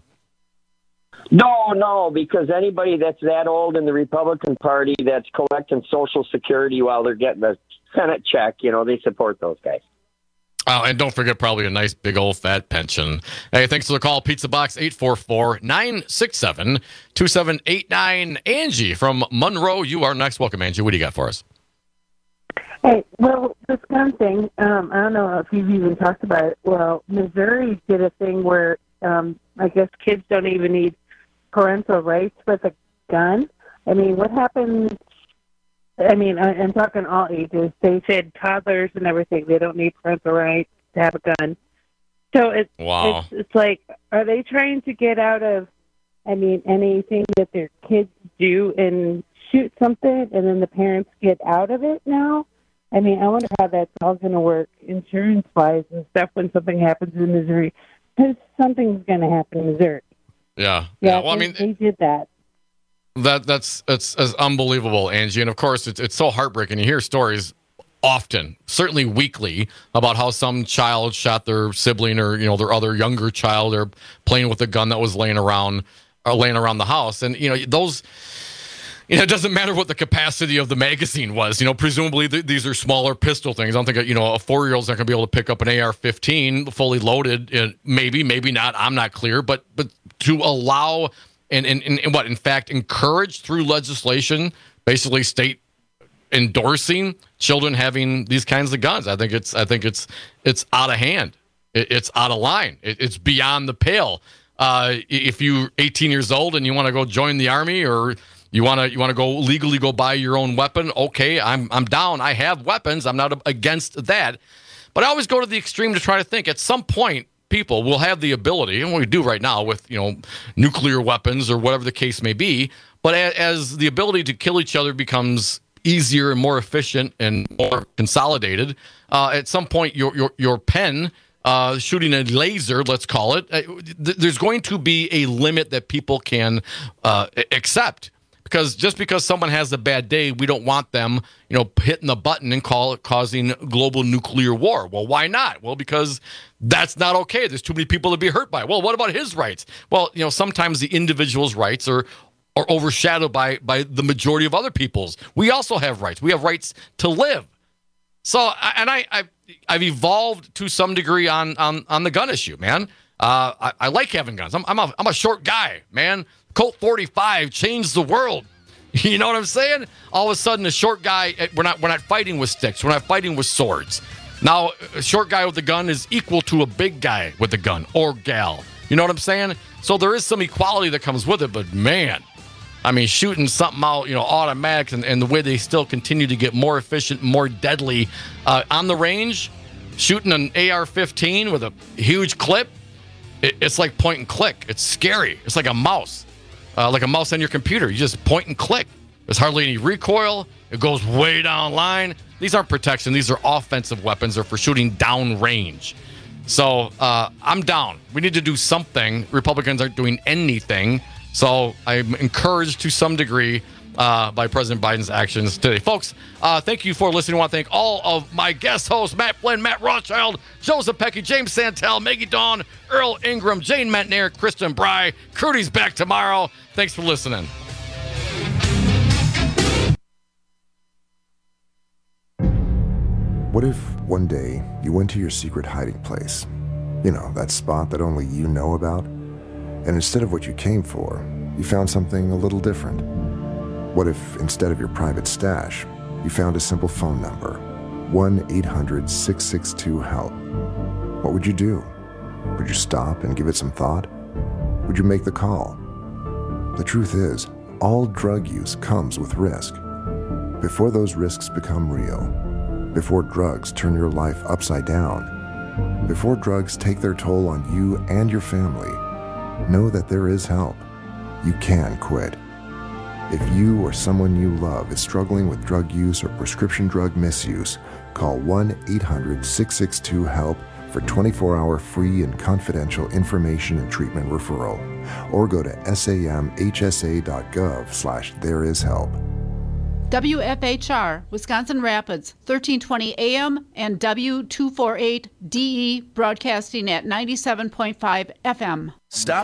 No, no, because anybody that's that old in the Republican Party that's collecting Social Security while they're getting a Senate check, you know, they support those guys. Oh, and don't forget probably a nice big old fat pension. Hey, thanks for the call. Pizza Box eight four four, nine six seven, two seven eight nine. Angie from Monroe, you are next. Welcome, Angie. What do you got for us? Hey, well, this gun thing, um, I don't know if you've even talked about it. Well, Missouri did a thing where um, I guess kids don't even need parental rights with a gun. I mean, what happens? I mean, I, I'm talking all ages. They said toddlers and everything. They don't need parental rights to have a gun. So it's, wow. it's it's like, are they trying to get out of, I mean, anything that their kids do and shoot something and then the parents get out of it now? I mean, I wonder how that's all going to work insurance-wise and stuff when something happens in Missouri. Because something's going to happen in Missouri. Yeah. Yeah, yeah. Well, they, I mean, they did that. That that's it's, it's unbelievable, Angie. And of course, it's it's so heartbreaking. You hear stories often, certainly weekly, about how some child shot their sibling or you know their other younger child or playing with a gun that was laying around or laying around the house. And you know those. You know, it doesn't matter what the capacity of the magazine was. You know, presumably th- these are smaller pistol things. I don't think, you know, a four-year-old's not going to be able to pick up an A R fifteen fully loaded. Uh, maybe, maybe not. I'm not clear. But but to allow and, and, and what, in fact, encourage through legislation, basically state endorsing children having these kinds of guns. I think it's I think it's it's out of hand. It, it's out of line. It, it's beyond the pale. Uh, if you're eighteen years old and you want to go join the Army or You want to you want to go legally go buy your own weapon? Okay, I'm I'm down. I have weapons. I'm not against that. But I always go to the extreme to try to think at some point people will have the ability, and we do right now with, you know, nuclear weapons or whatever the case may be, but as, as the ability to kill each other becomes easier and more efficient and more consolidated, uh, at some point your your your pen Uh, shooting a laser, let's call it, uh, th- there's going to be a limit that people can uh, accept. Because just because someone has a bad day, we don't want them, you know, hitting the button and call it causing global nuclear war. Well, why not? Well, because that's not okay. There's too many people to be hurt by. Well, what about his rights? Well, you know, sometimes the individual's rights are are overshadowed by by the majority of other people's. We also have rights. We have rights to live. So, and I, I've, I've evolved to some degree on on on the gun issue, man. Uh, I, I like having guns. I'm I'm a, I'm a short guy, man. Colt forty-five changed the world. You know what I'm saying? All of a sudden, a short guy, we're not we're not fighting with sticks. We're not fighting with swords. Now, a short guy with a gun is equal to a big guy with a gun or gal. You know what I'm saying? So there is some equality that comes with it. But man, I mean, shooting something out, you know, automatics, and, and the way they still continue to get more efficient, more deadly uh, on the range, shooting an A R fifteen with a huge clip, it, it's like point and click. It's scary. It's like a mouse. Uh, like a mouse on your computer. You just point and click. There's hardly any recoil. It goes way down line. These aren't protection. These are offensive weapons. They're for shooting down range. So uh, I'm down. We need to do something. Republicans aren't doing anything. So I'm encouraged to some degree uh, by President Biden's actions today. Folks, uh, thank you for listening. I want to thank all of my guest hosts, Matt Flynn, Matt Rothschild, Joseph Pecky, James Santel, Maggie Dawn, Earl Ingram, Jane Metnair, Kristen Bry. Crudy's back tomorrow. Thanks for listening. What if one day you went to your secret hiding place? You know, that spot that only you know about? And instead of what you came for, you found something a little different. What if instead of your private stash, you found a simple phone number, one eight hundred six six two HELP? What would you do? Would you stop and give it some thought? Would you make the call? The truth is, all drug use comes with risk. Before those risks become real, before drugs turn your life upside down, Before drugs take their toll on you and your family, know that there is help. You can quit. If you or someone you love is struggling with drug use or prescription drug misuse, call one eight hundred six six two HELP for twenty-four hour free and confidential information and treatment referral, or go to samhsa.gov slash there is help. W F H R, Wisconsin Rapids, thirteen twenty A M and W two forty-eight D E broadcasting at ninety-seven point five F M. Stop